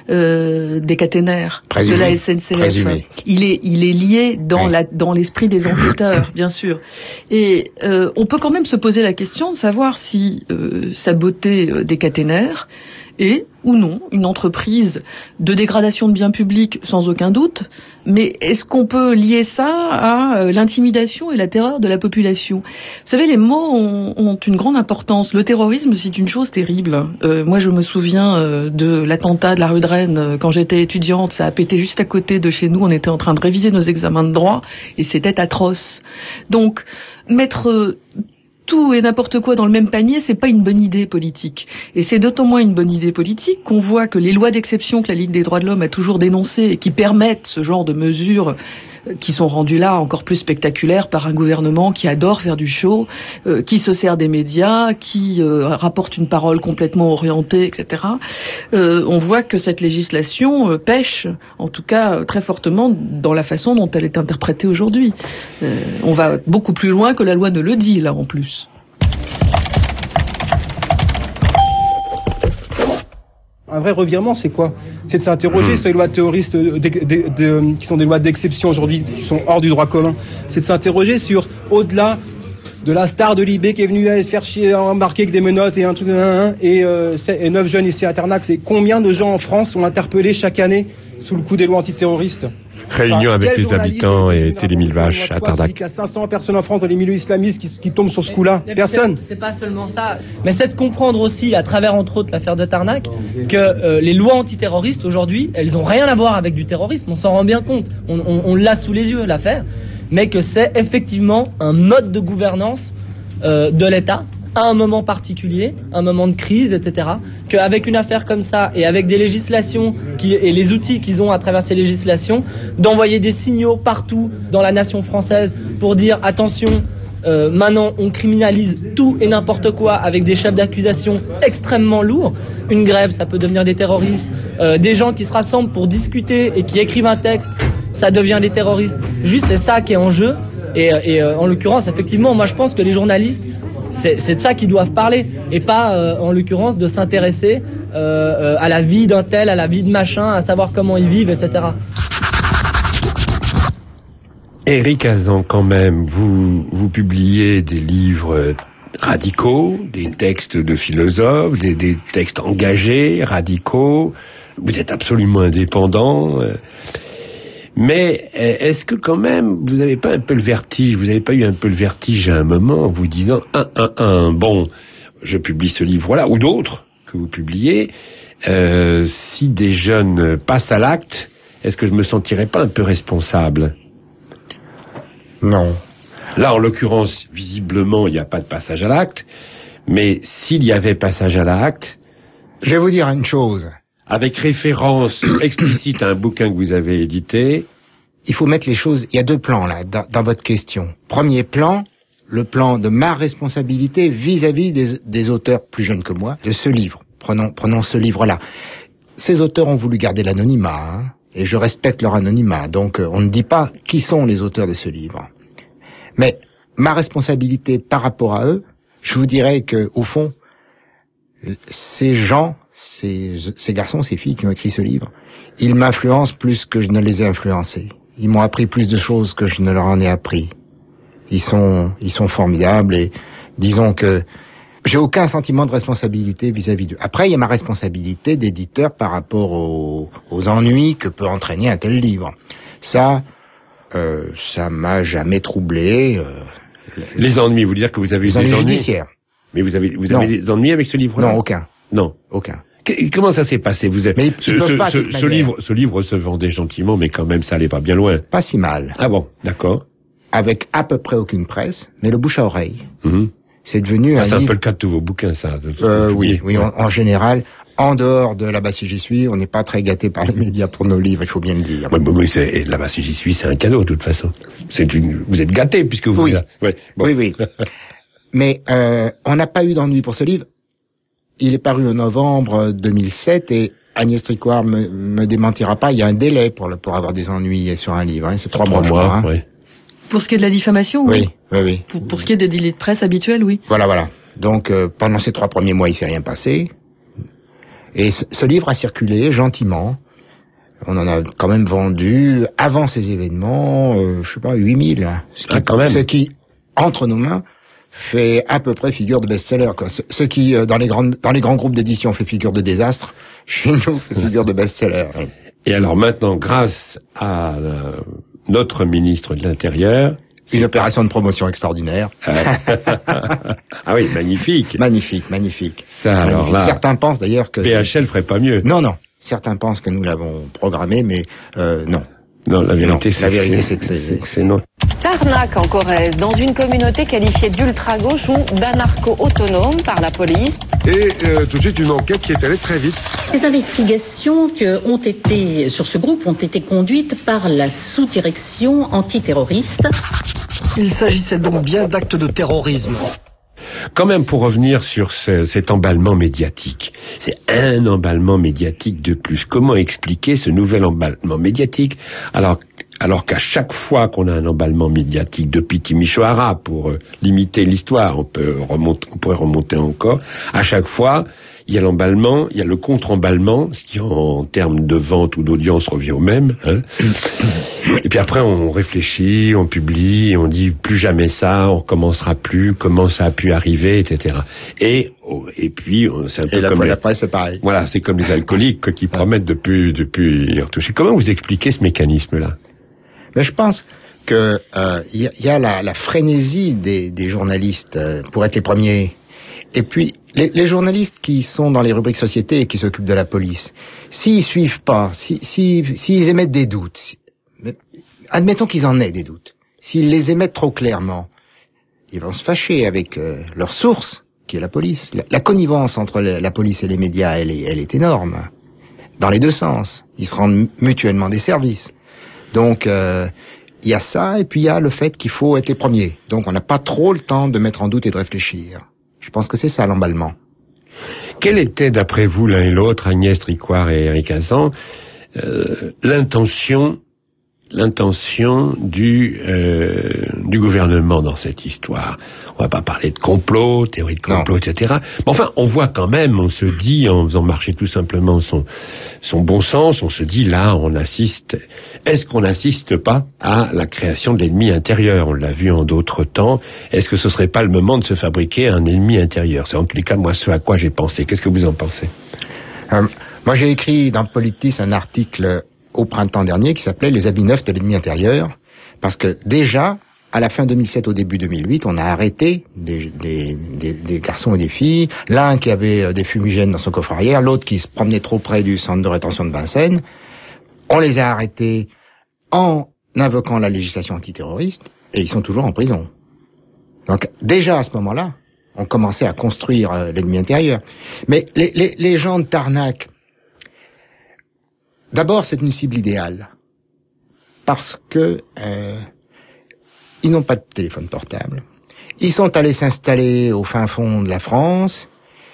euh, des caténaires Présumé. de la S N C F. Présumé. Il est, il est lié dans, oui. la, dans l'esprit des enquêteurs, bien sûr. Et euh, on peut quand même se poser la question de savoir si euh, saboter euh, des caténaires est ou non une entreprise de dégradation de biens publics, sans aucun doute, mais est-ce qu'on peut lier ça à l'intimidation et la terreur de la population ? Vous savez, les mots ont, ont une grande importance. Le terrorisme, c'est une chose terrible. Euh, moi, je me souviens euh, de l'attentat de la rue de Rennes euh, quand j'étais étudiante. Ça a pété juste à côté de chez nous. On était en train de réviser nos examens de droit et c'était atroce. Donc, mettre euh, tout et n'importe quoi dans le même panier, c'est pas une bonne idée politique. Et c'est d'autant moins une bonne idée politique qu'on voit que les lois d'exception que la Ligue des droits de l'homme a toujours dénoncées et qui permettent ce genre de mesures qui sont rendues là encore plus spectaculaires par un gouvernement qui adore faire du show, euh, qui se sert des médias, qui euh, rapporte une parole complètement orientée, et cetera. Euh, on voit que cette législation euh, pêche, en tout cas très fortement, dans la façon dont elle est interprétée aujourd'hui. Euh, on va beaucoup plus loin que la loi ne le dit, là, en plus. Un vrai revirement, c'est quoi ? C'est de s'interroger sur les lois terroristes de, de, de, de, qui sont des lois d'exception aujourd'hui, qui sont hors du droit commun. C'est de s'interroger sur, au-delà de la star de Libé qui est venue aller se faire chier, embarquer avec des menottes et un truc, un, un, et, euh, et neuf jeunes ici à Tarnac, c'est combien de gens en France sont interpellés chaque année sous le coup des lois antiterroristes ? Réunion enfin, avec les habitants et Télémille Vache à Tarnac. Il y a cinq cents personnes en France dans les milieux islamistes qui, qui tombent sur ce coup-là. Personne. C'est, c'est pas seulement ça, mais c'est de comprendre aussi, à travers entre autres l'affaire de Tarnac, que euh, les lois antiterroristes aujourd'hui, elles ont rien à voir avec du terrorisme. On s'en rend bien compte. On, on, on l'a sous les yeux l'affaire, mais que c'est effectivement un mode de gouvernance euh, de l'État à un moment particulier, un moment de crise, et cetera. Qu'avec une affaire comme ça et avec des législations qui, et les outils qu'ils ont à travers ces législations, d'envoyer des signaux partout dans la nation française pour dire attention, euh, maintenant on criminalise tout et n'importe quoi avec des chefs d'accusation extrêmement lourds. Une grève, ça peut devenir des terroristes. Euh, des gens qui se rassemblent pour discuter et qui écrivent un texte, ça devient des terroristes. Juste, c'est ça qui est en jeu. Et, et euh, en l'occurrence, effectivement, moi je pense que les journalistes, C'est, c'est de ça qu'ils doivent parler et pas, euh, en l'occurrence, de s'intéresser euh, euh, à la vie d'un tel, à la vie de machin, à savoir comment ils vivent, et cetera. Éric Hazan, quand même, vous, vous publiez des livres radicaux, des textes de philosophes, des, des textes engagés, radicaux. Vous êtes absolument indépendant. Mais est-ce que quand même, vous n'avez pas un peu le vertige, vous n'avez pas eu un peu le vertige à un moment en vous disant, un, un, un, bon, je publie ce livre-là, ou d'autres que vous publiez, euh, si des jeunes passent à l'acte, est-ce que je me sentirais pas un peu responsable ? Non. Là, en l'occurrence, visiblement, il n'y a pas de passage à l'acte, mais s'il y avait passage à l'acte... Je vais vous dire une chose. Avec référence explicite à un bouquin que vous avez édité... Il faut mettre les choses... Il y a deux plans, là, dans, dans votre question. Premier plan, le plan de ma responsabilité vis-à-vis des, des auteurs plus jeunes que moi, de ce livre. Prenons, prenons ce livre-là. Ces auteurs ont voulu garder l'anonymat, hein, et je respecte leur anonymat. Donc, on ne dit pas qui sont les auteurs de ce livre. Mais ma responsabilité par rapport à eux, je vous dirais que, au fond, ces gens, ces, ces garçons, ces filles qui ont écrit ce livre, ils m'influencent plus que je ne les ai influencés. Ils m'ont appris plus de choses que je ne leur en ai appris. Ils sont, ils sont formidables et disons que j'ai aucun sentiment de responsabilité vis-à-vis d'eux. Après, il y a ma responsabilité d'éditeur par rapport aux, aux ennuis que peut entraîner un tel livre. Ça, euh, ça m'a jamais troublé. Euh, les ennuis, vous dire que vous avez eu des ennuis judiciaires. Mais vous avez, vous avez des ennuis avec ce livre-là? Non, aucun. Non, aucun. Comment ça s'est passé? Vous avez mais ce, ce, pas, ce, ce livre, ce livre se vendait gentiment, mais quand même, ça allait pas bien loin. Pas si mal. Ah bon, d'accord. Avec à peu près aucune presse, mais le bouche à oreille. Mm-hmm. C'est devenu ah, un c'est livre... un peu le cas de tous vos bouquins, ça. De euh, oui, oui, en, en général. En dehors de Là-bas si j'y suis, on n'est pas très gâté par les médias pour nos livres, il faut bien le dire. Oui, oui, c'est, Là-bas si j'y suis, c'est un cadeau, de toute façon. C'est une, vous êtes gâté puisque vous... Oui, ouais, bon. oui, oui. Mais euh, on n'a pas eu d'ennui pour ce livre. Il est paru en novembre deux mille sept et Agnès Tricouard me, me démentira pas. Il y a un délai pour le, pour avoir des ennuis sur un livre. Hein. C'est trois, trois mois, mois. Je crois, hein. Oui. Pour ce qui est de la diffamation, oui. Oui, oui, oui. Pour, pour ce qui est des délais de presse habituels, oui. Voilà, voilà. Donc euh, pendant ces trois premiers mois, il s'est rien passé. Et ce, ce livre a circulé gentiment. On en a quand même vendu avant ces événements, euh, je sais pas, huit mille. Hein. Ce, ah, qui, quand même. ce qui, entre nos mains, fait à peu près figure de best-seller, quoi. Ce, ce qui, euh, dans les grandes, dans les grands groupes d'édition, fait figure de désastre, chez nous, fait figure de best-seller. Oui. Et alors maintenant, grâce à la, notre ministre de l'Intérieur, une opération de promotion extraordinaire. Ah oui, magnifique. Magnifique, magnifique. Ça, magnifique. alors là. Certains pensent d'ailleurs que... P H L ferait pas mieux. Non, non. Certains pensent que nous l'avons programmé, mais euh, non. Non, la vérité, c'est, la vérité, c'est que c'est, c'est, c'est non. Tarnac en Corrèze, dans une communauté qualifiée d'ultra-gauche ou d'anarcho-autonome par la police. Et euh, tout de suite, une enquête qui est allée très vite. Les investigations que ont été, sur ce groupe ont été conduites par la sous-direction antiterroriste. Il s'agissait donc bien d'actes de terrorisme. Quand même, pour revenir sur ce, cet emballement médiatique, c'est un emballement médiatique de plus. Comment expliquer ce nouvel emballement médiatique alors alors qu'à chaque fois qu'on a un emballement médiatique depuis Timisoara, pour euh, limiter l'histoire, on peut remonter, on pourrait remonter encore, à chaque fois, il y a l'emballement, il y a le contre-emballement, ce qui en termes de vente ou d'audience revient au même. Hein. Et puis après, on réfléchit, on publie, on dit plus jamais ça, on recommencera plus, comment ça a pu arriver, et cetera. Et et puis c'est un peu et la comme les... après c'est pareil. Voilà, c'est comme les alcooliques qui promettent depuis depuis y retoucher. Comment vous expliquez ce mécanisme-là? Mais je pense que euh, y, y a la, la frénésie des, des journalistes euh, pour être les premiers. Et puis les, les journalistes qui sont dans les rubriques société et qui s'occupent de la police, s'ils suivent pas, si si s'ils émettent des doutes, si, admettons qu'ils en aient des doutes, s'ils les émettent trop clairement, ils vont se fâcher avec euh, leur source, qui est la police. La, la connivence entre la, la police et les médias, elle est, elle est énorme, dans les deux sens. Ils se rendent mutuellement des services. Donc, euh, il y a ça, et puis il y a le fait qu'il faut être les premiers. Donc, on n'a pas trop le temps de mettre en doute et de réfléchir. Je pense que c'est ça, l'emballement. Quelle était, d'après vous, l'un et l'autre, Agnès Tricouard et Éric Hazan, euh, l'intention, l'intention du euh, du gouvernement dans cette histoire? On va pas parler de complot, théorie de complot, non. et cetera. Mais enfin, on voit quand même, on se dit, en faisant marcher tout simplement son son bon sens, on se dit là, on assiste. Est-ce qu'on n'assiste pas à la création de l'ennemi intérieur? On l'a vu en d'autres temps. Est-ce que ce serait pas le moment de se fabriquer un ennemi intérieur? C'est en tous les cas moi ce à quoi j'ai pensé. Qu'est-ce que vous en pensez? euh, Moi, j'ai écrit dans Politis un article au printemps dernier qui s'appelait « Les habits neufs de l'ennemi intérieur », parce que déjà, à la fin deux mille sept, au début deux mille huit, on a arrêté des, des, des, des garçons et des filles, l'un qui avait des fumigènes dans son coffre arrière, l'autre qui se promenait trop près du centre de rétention de Vincennes. On les a arrêtés en invoquant la législation antiterroriste, et ils sont toujours en prison. Donc déjà à ce moment-là, on commençait à construire euh, l'ennemi intérieur. Mais les, les, les gens de Tarnac, d'abord c'est une cible idéale parce que euh, ils n'ont pas de téléphone portable. Ils sont allés s'installer au fin fond de la France.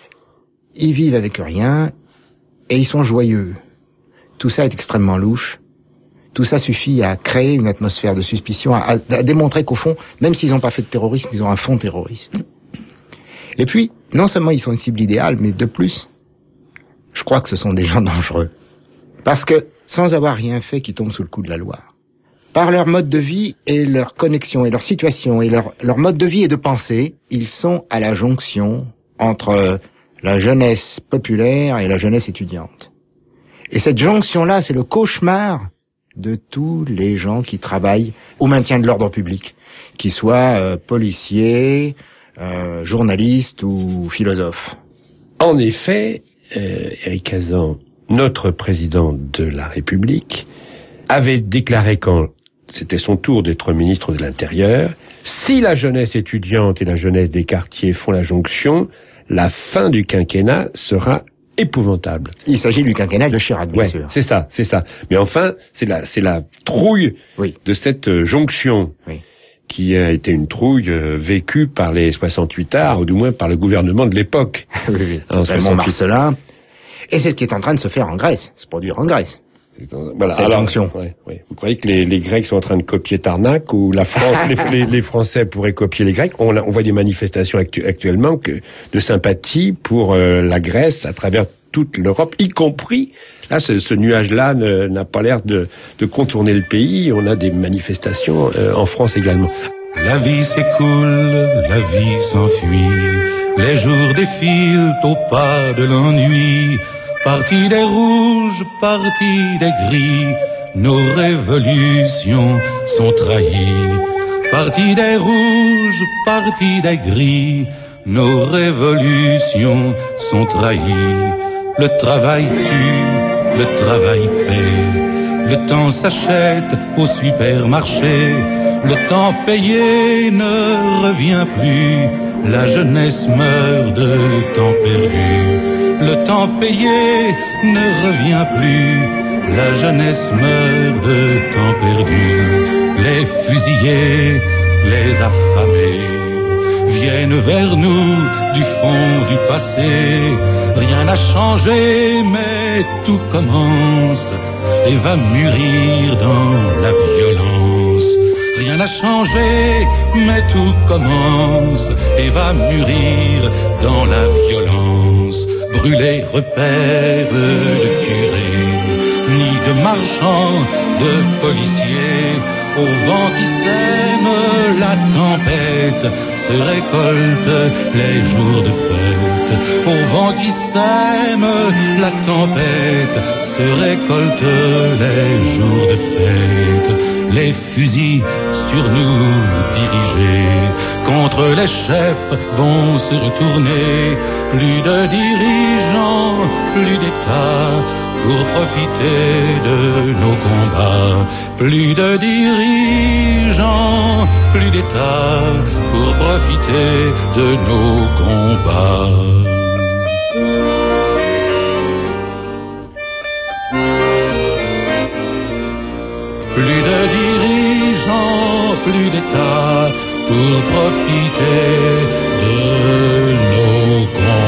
Ils vivent avec rien et ils sont joyeux. Tout ça est extrêmement louche. Tout ça suffit à créer une atmosphère de suspicion, à, à démontrer qu'au fond, même s'ils n'ont pas fait de terrorisme, ils ont un fond terroriste. Et puis, non seulement ils sont une cible idéale, mais de plus, je crois que ce sont des gens dangereux. Parce que, sans avoir rien fait, qui tombent sous le coup de la loi. Par leur mode de vie et leur connexion et leur situation et leur, leur mode de vie et de pensée, ils sont à la jonction entre la jeunesse populaire et la jeunesse étudiante. Et cette jonction-là, c'est le cauchemar de tous les gens qui travaillent au maintien de l'ordre public, qu'ils soient euh, policiers, euh, journalistes ou philosophes. En effet, euh, Éric Cazan, notre président de la République, avait déclaré quand c'était son tour d'être ministre de l'Intérieur, si la jeunesse étudiante et la jeunesse des quartiers font la jonction, la fin du quinquennat sera épouvantable. Il s'agit du quinquennat de Chirac, bien ouais, sûr. C'est ça, c'est ça. Mais enfin, c'est la, c'est la trouille oui. de cette euh, jonction oui. qui a été une trouille euh, vécue par les soixante-huit arts, ou du moins par le gouvernement de l'époque. oui, oui. En soixante-huit Marcelin. Et c'est ce qui est en train de se faire en Grèce, se produire en Grèce. Voilà. Cette Alors, jonction. Ouais, ouais. Vous croyez que les, les Grecs sont en train de copier Tarnac ou la France, les, les, les Français pourraient copier les Grecs? On, on voit des manifestations actu, actuellement que, de sympathie pour euh, la Grèce à travers toute l'Europe, y compris, là, ce, ce nuage-là ne, n'a pas l'air de, de contourner le pays. On a des manifestations euh, en France également. La vie s'écoule, la vie s'enfuit, les jours défilent au pas de l'ennui. Parti des rouges, parti des gris, nos révolutions sont trahies. Parti des rouges, parti des gris, nos révolutions sont trahies. Le travail tue, le travail paie, le temps s'achète au supermarché, le temps payé ne revient plus, la jeunesse meurt de temps perdu. Le temps payé ne revient plus, la jeunesse meurt de temps perdu. Les fusillés, les affamés, viennent vers nous du fond du passé. Rien n'a changé, mais tout commence et va mûrir dans la violence. Rien n'a changé, mais tout commence et va mûrir dans la violence. Brûler repères de curés, ni de marchands, de policiers. Au vent qui sème la tempête se récolte les jours de fête. Au vent qui sème la tempête se récolte les jours de fête. Les fusils sur nous dirigés contre les chefs vont se retourner. Plus de dirigeants, plus d'États pour profiter de nos combats. Plus de dirigeants, plus d'États pour profiter de nos combats. Plus de dirigeants, plus d'États pour profiter de nos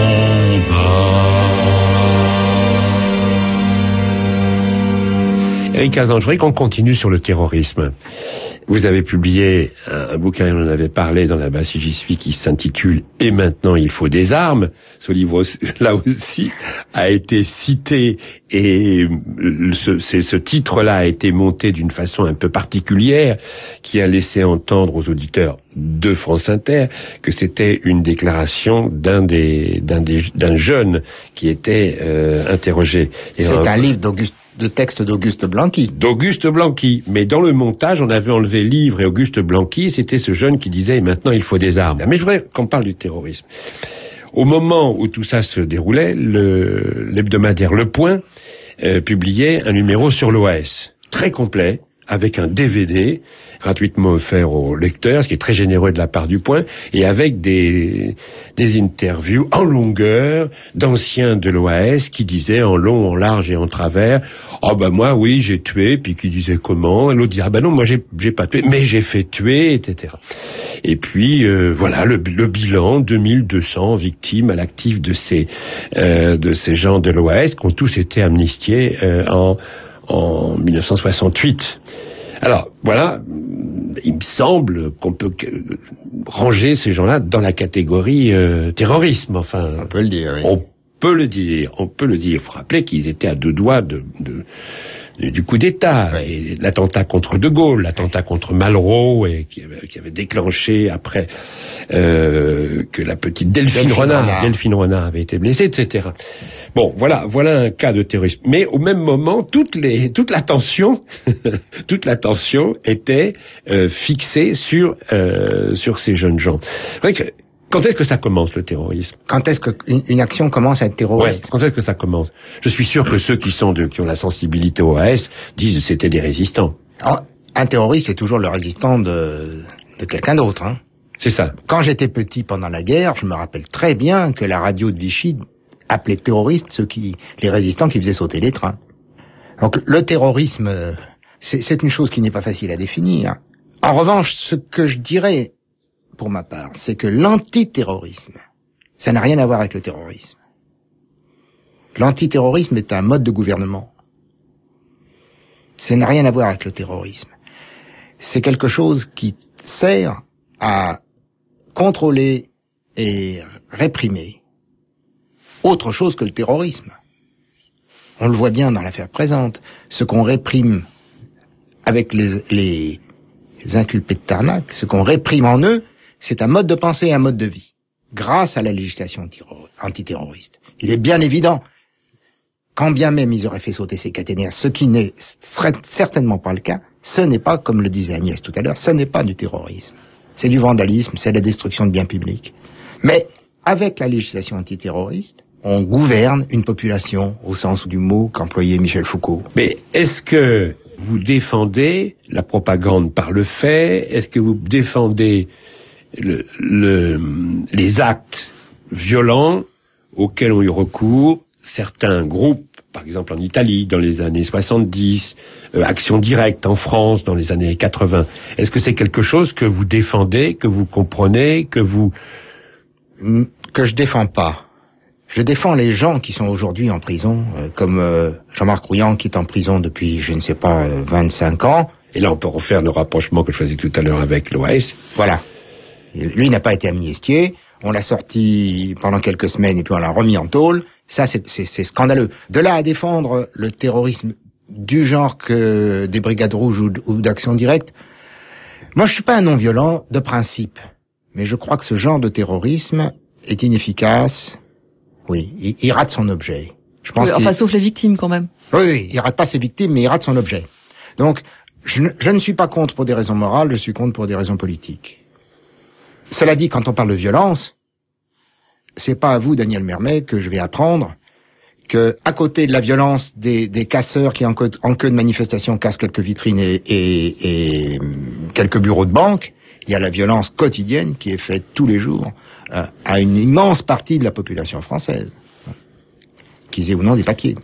combats. Éric Cazan, je voudrais qu'on continue sur le terrorisme. Vous avez publié un, un bouquin, on en avait parlé dans la base Si j'y suis, qui s'intitule « Et maintenant il faut des armes ». Ce livre, là aussi, a été cité et ce, ce titre-là a été monté d'une façon un peu particulière qui a laissé entendre aux auditeurs de France Inter que c'était une déclaration d'un des d'un des d'un jeune qui était euh, interrogé. Et C'est un, un livre d'Auguste de texte d'Auguste Blanqui. D'Auguste Blanqui. Mais dans le montage, on avait enlevé livre et Auguste Blanqui, et c'était ce jeune qui disait « Maintenant, il faut des armes ». Mais je voudrais qu'on parle du terrorisme. Au moment où tout ça se déroulait, le, l'hebdomadaire Le Point euh, publiait un numéro sur l'O A S. Très complet, avec un D V D gratuitement offert aux lecteurs, ce qui est très généreux de la part du Point, et avec des des interviews en longueur d'anciens de l'O A S qui disaient en long, en large et en travers « Oh ben moi, oui, j'ai tué », puis qui disaient comment, et l'autre disait « Ah ben non, moi j'ai j'ai pas tué, mais j'ai fait tuer », et cetera. Et puis euh, voilà le, le bilan, deux mille deux cents victimes à l'actif de ces euh, de ces gens de l'O A S qui ont tous été amnistiés euh, en en mille neuf cent soixante-huit. Alors, voilà, il me semble qu'on peut ranger ces gens-là dans la catégorie euh, terrorisme, enfin. On peut le dire, oui. On peut le dire, on peut le dire. Il faut rappeler qu'ils étaient à deux doigts de, de, de du coup d'État. Oui. Et l'attentat contre De Gaulle, l'attentat contre Malraux, et qui avait, qui avait déclenché après euh, que la petite Delphine, Delphine Renard, Renard. Delphine Renard avait été blessée, et cetera. Bon, voilà, voilà un cas de terrorisme. Mais au même moment, toutes les, toute l'attention, toute l'attention était euh, fixée sur euh, sur ces jeunes gens. C'est vrai que quand est-ce que ça commence le terrorisme? Quand est-ce qu'une une action commence à être terroriste? Ouais, quand est-ce que ça commence? Je suis sûr que ceux qui sont de, qui ont la sensibilité au A S disent que c'était des résistants. Alors, un terroriste est toujours le résistant de de quelqu'un d'autre, hein. C'est ça. Quand j'étais petit pendant la guerre, je me rappelle très bien que la radio de Vichy appelait terroristes ceux qui, les résistants qui faisaient sauter les trains. Donc le terrorisme, c'est, c'est une chose qui n'est pas facile à définir. En revanche, ce que je dirais, pour ma part, c'est que l'antiterrorisme, ça n'a rien à voir avec le terrorisme. L'antiterrorisme est un mode de gouvernement. Ça n'a rien à voir avec le terrorisme. C'est quelque chose qui sert à contrôler et réprimer autre chose que le terrorisme. On le voit bien dans l'affaire présente. Ce qu'on réprime avec les, les, les inculpés de Tarnac, ce qu'on réprime en eux, c'est un mode de pensée et un mode de vie, grâce à la législation antiterroriste. Il est bien évident, quand bien même ils auraient fait sauter ces caténaires, ce qui n'est serait certainement pas le cas, ce n'est pas, comme le disait Agnès tout à l'heure, ce n'est pas du terrorisme. C'est du vandalisme, c'est la destruction de biens publics. Mais avec la législation antiterroriste, on gouverne une population au sens du mot qu'employait Michel Foucault. Mais est-ce que vous défendez la propagande par le fait? Est-ce que vous défendez le, le, les actes violents auxquels ont eu recours certains groupes, par exemple en Italie dans les années soixante-dix, euh, Action Directe en France dans les années quatre-vingts? Est-ce que c'est quelque chose que vous défendez, que vous comprenez, que vous... Que je défends pas. Je défends les gens qui sont aujourd'hui en prison, euh, comme euh, Jean-Marc Rouillant qui est en prison depuis, je ne sais pas, euh, vingt-cinq ans. Et là, on peut refaire le rapprochement que je faisais tout à l'heure avec l'O A S. Voilà. Lui n'a pas été amnistié. On l'a sorti pendant quelques semaines et puis on l'a remis en tôle. Ça, c'est, c'est, c'est scandaleux. De là à défendre le terrorisme du genre que des Brigades Rouges ou, ou d'Action Directe, moi, je suis pas un non-violent de principe. Mais je crois que ce genre de terrorisme est inefficace. Oui, il, il rate son objet. Je pense oui, enfin, sauf les victimes, quand même. Oui, oui, il rate pas ses victimes, mais il rate son objet. Donc, je ne, je ne suis pas contre pour des raisons morales, je suis contre pour des raisons politiques. Cela dit, quand on parle de violence, c'est pas à vous, Daniel Mermet, que je vais apprendre que, à côté de la violence des, des casseurs qui, en queue, en queue de manifestation, cassent quelques vitrines et, et, et quelques bureaux de banque, il y a la violence quotidienne qui est faite tous les jours euh, à une immense partie de la population française, qu'ils aient ou non des papiers.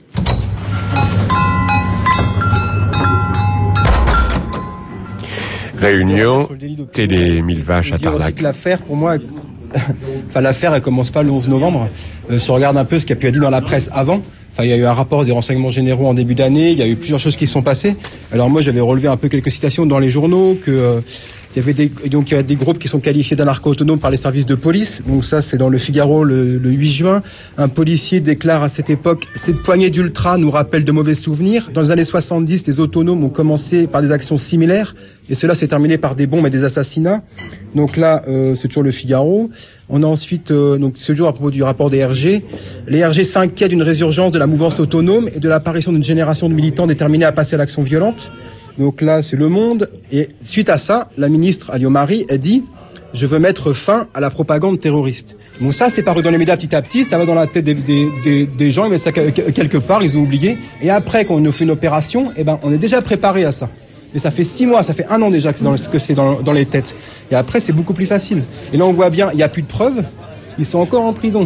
Réunion, télé mille vaches à Tarlac. L'affaire, pour moi, enfin l'affaire, elle commence pas le onze novembre. Euh, si on regarde un peu ce qui a pu être dit dans la presse avant, enfin il y a eu un rapport des renseignements généraux en début d'année, il y a eu plusieurs choses qui se sont passées. Alors moi, j'avais relevé un peu quelques citations dans les journaux que euh, il y avait des, donc il y a des groupes qui sont qualifiés d'anarcho-autonomes par les services de police. Donc ça, c'est dans le Figaro le, le huit juin. Un policier déclare à cette époque « Cette poignée d'ultra nous rappelle de mauvais souvenirs. Dans les années soixante-dix, les autonomes ont commencé par des actions similaires et cela s'est terminé par des bombes et des assassinats. » Donc là, euh, c'est toujours le Figaro. On a ensuite, euh, donc ce jour à propos du rapport des R G, les R G s'inquiètent d'une résurgence de la mouvance autonome et de l'apparition d'une génération de militants déterminés à passer à l'action violente. Donc là, c'est Le Monde. Et suite à ça, la ministre Alliot-Marie a dit « Je veux mettre fin à la propagande terroriste ». Donc ça, c'est paru dans les médias petit à petit, ça va dans la tête des, des, des, des gens, ils mettent ça quelque part, ils ont oublié. Et après, quand on nous fait une opération, eh ben, on est déjà préparé à ça. Mais ça fait six mois, ça fait un an déjà que c'est dans, que c'est dans, dans les têtes. Et après, c'est beaucoup plus facile. Et là, on voit bien, il n'y a plus de preuves. Ils sont encore en prison.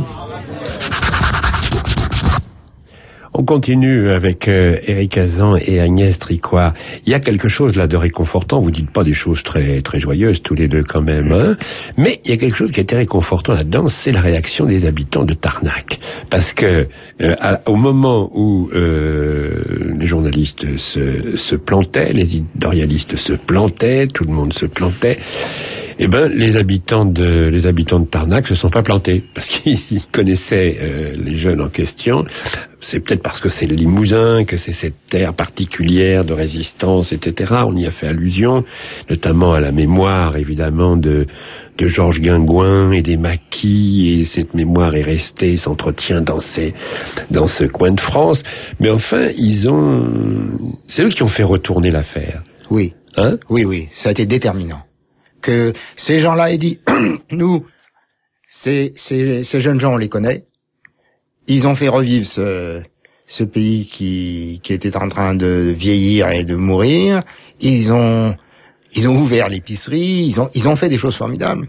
On continue avec euh, Éric Hazan et Agnès Tricoire. Il y a quelque chose là de réconfortant. Vous dites pas des choses très très joyeuses tous les deux quand même, hein. Mais il y a quelque chose qui était réconfortant là-dedans, c'est la réaction des habitants de Tarnac, parce que euh, à, au moment où euh, les journalistes se, se plantaient, les éditorialistes se plantaient, tout le monde se plantait. Eh ben, les habitants de les habitants de Tarnac se sont pas plantés parce qu'ils connaissaient euh, les jeunes en question. C'est peut-être parce que c'est le Limousin, que c'est cette terre particulière de résistance, et cetera. On y a fait allusion, notamment à la mémoire, évidemment, de de Georges Guingouin et des maquis, et cette mémoire est restée, s'entretient dans ces dans ce coin de France. Mais enfin, ils ont, c'est eux qui ont fait retourner l'affaire. Oui. Hein? Oui, oui, ça a été déterminant. Que ces gens-là aient dit, nous, ces, ces, ces jeunes gens, on les connaît. Ils ont fait revivre ce, ce pays qui, qui était en train de vieillir et de mourir. Ils ont, ils ont ouvert l'épicerie. Ils ont, ils ont fait des choses formidables.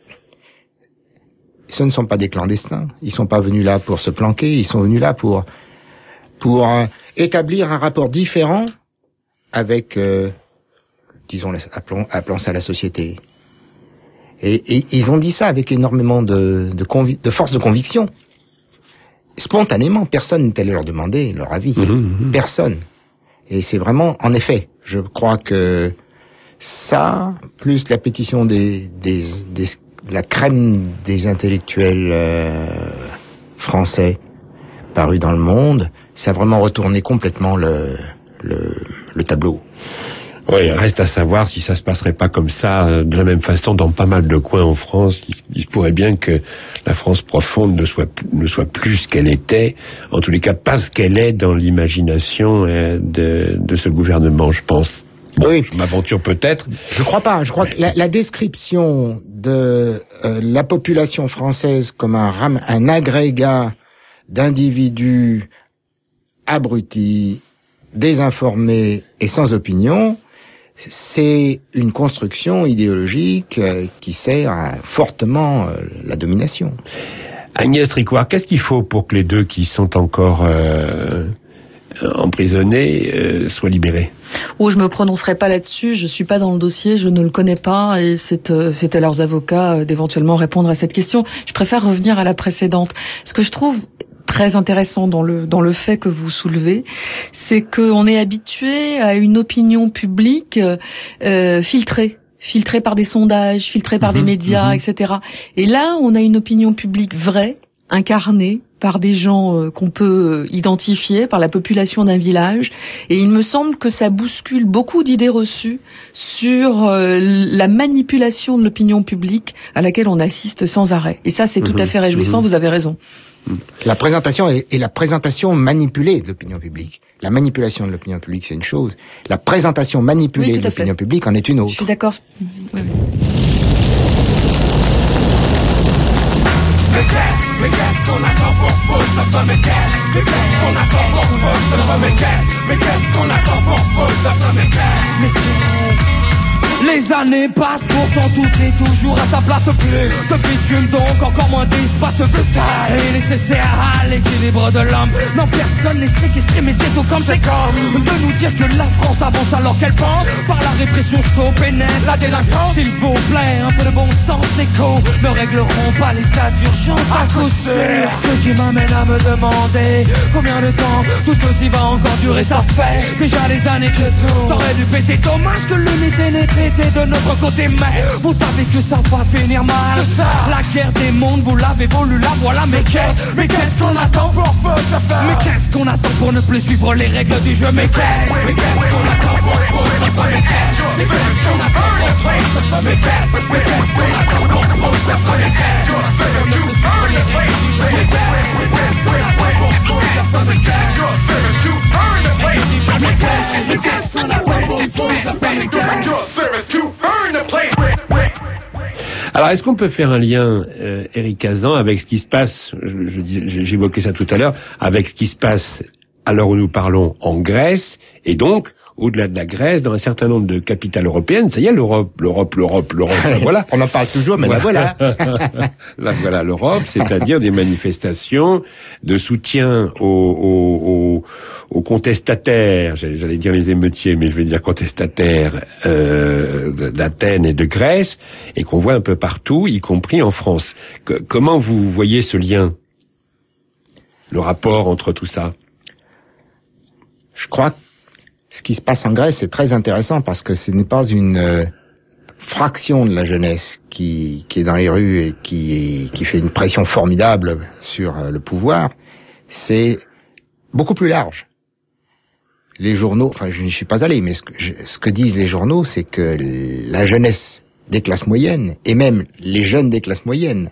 Ce ne sont pas des clandestins. Ils sont pas venus là pour se planquer. Ils sont venus là pour, pour euh, établir un rapport différent avec, euh, disons, appelons, appelons ça la société. Et, et ils ont dit ça avec énormément de, de, convi- de force de conviction. Spontanément, personne n'est allé leur demander leur avis. Mmh, mmh. Personne. Et c'est vraiment, en effet, je crois que ça, plus la pétition des, des, des la crème des intellectuels euh, français parus dans le monde, ça a vraiment retourné complètement le, le, le tableau. Oui, reste à savoir si ça se passerait pas comme ça, de la même façon, dans pas mal de coins en France. Il, il se pourrait bien que la France profonde ne soit ne soit plus ce qu'elle était, en tous les cas pas ce qu'elle est dans l'imagination euh, de de ce gouvernement, je pense. Bon, oui. Je m'aventure peut-être. Je crois pas. Je crois que la, la description de euh, la population française comme un ram, un agrégat d'individus abrutis, désinformés et sans opinion, c'est une construction idéologique euh, qui sert à, fortement euh, la domination. Agnès Tricoire, qu'est-ce qu'il faut pour que les deux qui sont encore euh, emprisonnés euh, soient libérés? Oh, je me prononcerai pas là-dessus, je suis pas dans le dossier, je ne le connais pas, et c'est, euh, c'est à leurs avocats euh, d'éventuellement répondre à cette question. Je préfère revenir à la précédente. Ce que je trouve très intéressant dans le dans le fait que vous soulevez, c'est qu'on est habitué à une opinion publique euh, filtrée, filtrée par des sondages, filtrée par mmh, des médias, mmh. et cetera. Et là, on a une opinion publique vraie, incarnée par des gens euh, qu'on peut identifier, par la population d'un village. Et il me semble que ça bouscule beaucoup d'idées reçues sur euh, la manipulation de l'opinion publique à laquelle on assiste sans arrêt. Et ça, c'est mmh, tout à fait réjouissant, mmh. vous avez raison. La présentation est, est la présentation manipulée de l'opinion publique. La manipulation de l'opinion publique, c'est une chose. La présentation manipulée oui, de l'opinion publique en est une autre. Je suis d'accord. Oui, oui. Les années passent, pourtant tout est toujours à sa place. Plus de bitume, donc encore moins d'espace vital est nécessaire à l'équilibre de l'homme. Non, personne n'est séquestré, mais c'est tout comme c'est comme de nous dire que la France avance alors qu'elle pense. Par la répression, stop et net la délinquance. S'il vous plaît, un peu de bon sens écho ne régleront pas l'état d'urgence à coup sûr. Ce qui m'amène à me demander combien de temps tout ceci va encore durer. Ça fait déjà des années que tout t'aurais dû péter. Dommage que l'unité n'était de notre côté, mais vous savez que ça va finir mal. La guerre des mondes, vous l'avez voulu, la voilà. Mais qu'est-ce, mais qu'est-ce qu'on attend pour Mais qu'est-ce qu'on attend pour ne plus suivre les règles du jeu? Mais qu'est-ce, mais qu'est-ce qu'on attend pour ne plus suivre les règles? Mais qu'est-ce qu'on attend pour ne plus suivre les règles? Mais qu'est-ce qu'on attend pour ne plus suivre les règles? Mais qu'est-ce qu'on attend pour ne plus suivre les règles? Mais qu'est-ce qu'on attend pour ne plus suivre les règles? Alors, est-ce qu'on peut faire un lien, euh, Éric Hazan, avec ce qui se passe, je, je, j'évoquais ça tout à l'heure, avec ce qui se passe à l'heure où nous parlons en Grèce, et donc au-delà de la Grèce, dans un certain nombre de capitales européennes, ça y est, l'Europe, l'Europe, l'Europe, l'Europe, là, voilà. On en parle toujours, mais voilà. Là, voilà. Là, voilà l'Europe, c'est-à-dire des manifestations de soutien aux, aux, aux, aux contestataires, j'allais dire les émeutiers, mais je vais dire contestataires euh, d'Athènes et de Grèce, et qu'on voit un peu partout, y compris en France. Que, comment vous voyez ce lien, le rapport entre tout ça? Je crois que ce qui se passe en Grèce, c'est très intéressant parce que ce n'est pas une euh, fraction de la jeunesse qui, qui est dans les rues et qui, qui fait une pression formidable sur euh, le pouvoir. C'est beaucoup plus large. Les journaux, enfin je n'y suis pas allé, mais ce que, je, ce que disent les journaux, c'est que la jeunesse des classes moyennes, et même les jeunes des classes moyennes,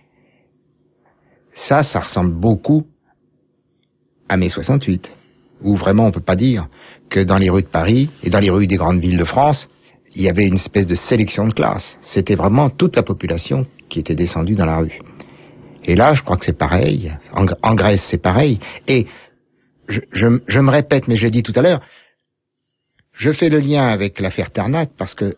ça, ça ressemble beaucoup à mai soixante-huit. Où vraiment on peut pas dire que dans les rues de Paris et dans les rues des grandes villes de France, il y avait une espèce de sélection de classe. C'était vraiment toute la population qui était descendue dans la rue. Et là, je crois que c'est pareil. En, en Grèce, c'est pareil. Et je, je, je me répète, mais je l'ai dit tout à l'heure, je fais le lien avec l'affaire Tarnac parce que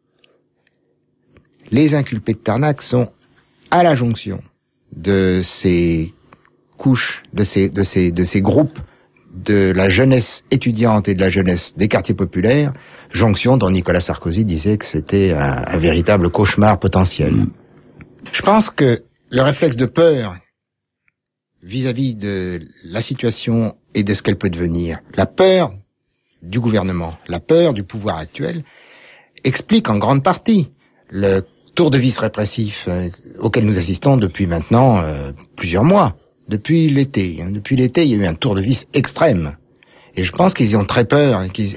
les inculpés de Tarnac sont à la jonction de ces couches, de ces, de ces, de ces groupes de la jeunesse étudiante et de la jeunesse des quartiers populaires, jonction dont Nicolas Sarkozy disait que c'était un, un véritable cauchemar potentiel. Mmh. Je pense que le réflexe de peur vis-à-vis de la situation et de ce qu'elle peut devenir, la peur du gouvernement, la peur du pouvoir actuel, explique en grande partie le tour de vis répressif euh, auquel nous assistons depuis maintenant euh, plusieurs mois. Depuis l'été. Hein. Depuis l'été, il y a eu un tour de vis extrême. Et je pense qu'ils ont très peur. Qu'ils...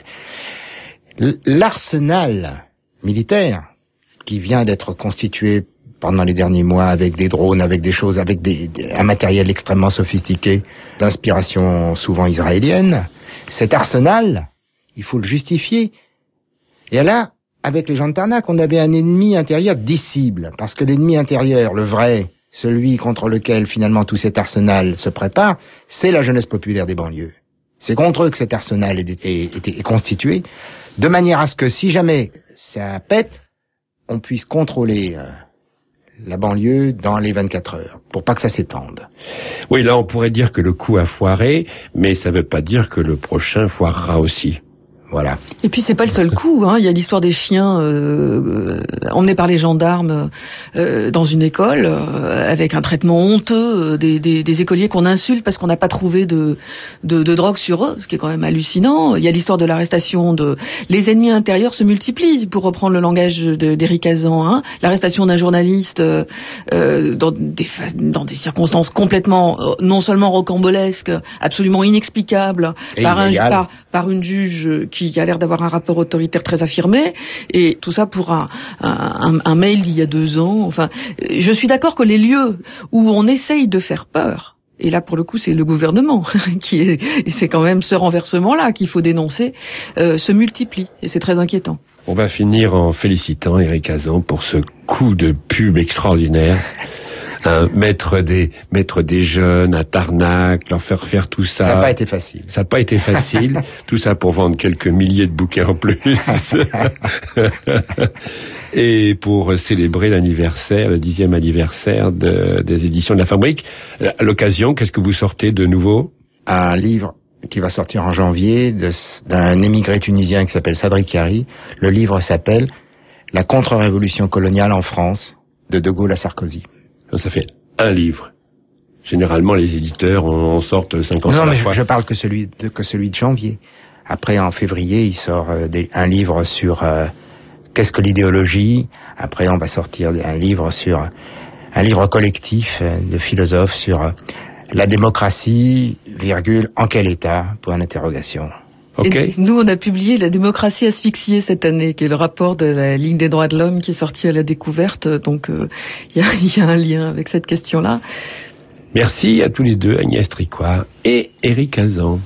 L'arsenal militaire qui vient d'être constitué pendant les derniers mois avec des drones, avec des choses, avec des, un matériel extrêmement sophistiqué, d'inspiration souvent israélienne, cet arsenal, il faut le justifier. Et là, avec les gens de Tarnac, on avait un ennemi intérieur disciple. Parce que l'ennemi intérieur, le vrai, celui contre lequel finalement tout cet arsenal se prépare, c'est la jeunesse populaire des banlieues. C'est contre eux que cet arsenal est, est, est, est constitué, de manière à ce que si jamais ça pète, on puisse contrôler euh, la banlieue dans les vingt-quatre heures, pour pas que ça s'étende. Oui, là on pourrait dire que le coup a foiré, mais ça veut pas dire que le prochain foirera aussi. Voilà. Et puis c'est pas le seul coup, hein. Il y a l'histoire des chiens euh, emmenés par les gendarmes euh, dans une école euh, avec un traitement honteux des, des, des écoliers qu'on insulte parce qu'on n'a pas trouvé de, de de drogue sur eux, ce qui est quand même hallucinant. Il y a l'histoire de l'arrestation de les ennemis intérieurs se multiplient, pour reprendre le langage de, d'Éric Hazan. Hein. L'arrestation d'un journaliste euh, dans des dans des circonstances complètement euh, non seulement rocambolesques, absolument inexplicables, Et par un illégal. par par une juge qui a l'air d'avoir un rapport autoritaire très affirmé, et tout ça pour un, un, un mail d'il y a deux ans. Enfin, je suis d'accord que les lieux où on essaye de faire peur, et là pour le coup c'est le gouvernement qui est, et c'est quand même ce renversement-là qu'il faut dénoncer, euh, se multiplient, et c'est très inquiétant. On va finir en félicitant Éric Hazan pour ce coup de pub extraordinaire. Hein, mettre des mettre des jeunes à Tarnac, leur faire faire tout ça. Ça n'a pas été facile. Ça n'a pas été facile. Tout ça pour vendre quelques milliers de bouquets en plus. Et pour célébrer l'anniversaire, le dixième anniversaire de, des éditions de la Fabrique. À l'occasion, qu'est-ce que vous sortez de nouveau? Un livre qui va sortir en janvier de, d'un émigré tunisien qui s'appelle Sadri Kari. Le livre s'appelle La contre-révolution coloniale en France, de De Gaulle à Sarkozy. Ça fait un livre. Généralement, les éditeurs en sortent cinquante Non, à la mais fois. je, je parle que celui de, que celui de janvier. Après, en février, il sort euh, des, un livre sur euh, qu'est-ce que l'idéologie. Après, on va sortir un livre sur un livre collectif euh, de philosophes sur euh, la démocratie, virgule, en quel état, point d'interrogation. Okay. Et nous, on a publié La démocratie asphyxiée cette année, qui est le rapport de la Ligue des droits de l'homme qui est sorti à la découverte. Donc, il euh, y, a, y a un lien avec cette question-là. Merci à tous les deux, Agnès Tricoire et Éric Hazan.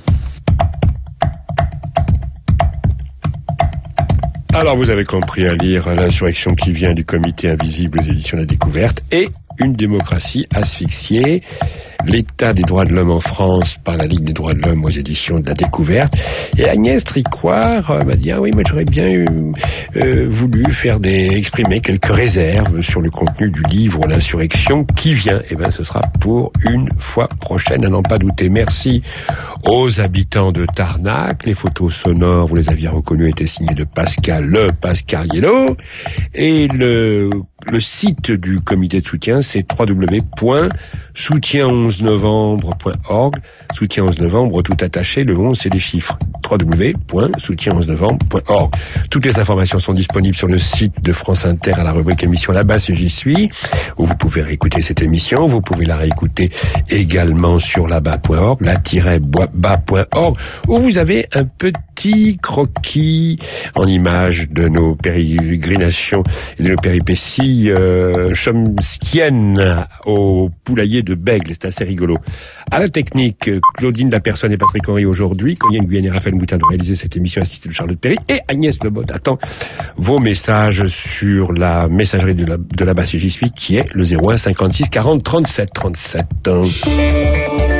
Alors, vous avez compris à lire L'insurrection qui vient du comité invisible aux éditions de la découverte et Une démocratie asphyxiée. l'état des droits de l'homme en France par la Ligue des droits de l'homme aux éditions de la Découverte. Et Agnès Tricoire euh, m'a dit, ah oui, moi j'aurais bien eu, euh, voulu faire des, exprimer quelques réserves sur le contenu du livre L'insurrection qui vient. Eh ben, ce sera pour une fois prochaine, à n'en pas douter. Merci aux habitants de Tarnac. Les photos sonores, vous les aviez reconnues, étaient signées de Pascal Le Pascariello. Et le, le site du comité de soutien, c'est w w w point soutien onze novembre point org. Soutien onze novembre, tout attaché, le onze, c'est des chiffres. w w w point soutien onze novembre point org. Toutes les informations sont disponibles sur le site de France Inter à la rubrique émission Là-bas si j'y suis, où vous pouvez réécouter cette émission. Vous pouvez la réécouter également sur là-bas point org, la-bas point org, où vous avez un petit croquis en images de nos pérégrinations et de nos péripéties euh, chomskiennes au poulailler de Bègle. C'est assez rigolo. À la technique, Claudine Lapersonne et Patrick Henry aujourd'hui, Corinne Guyenne et Raphaël Moutin de réaliser cette émission assistée de Charlotte Perry, et Agnès Lebot attend vos messages sur la messagerie de la, de la base si j'y suis, qui est le zéro un cinquante-six quarante trente-sept trente-sept.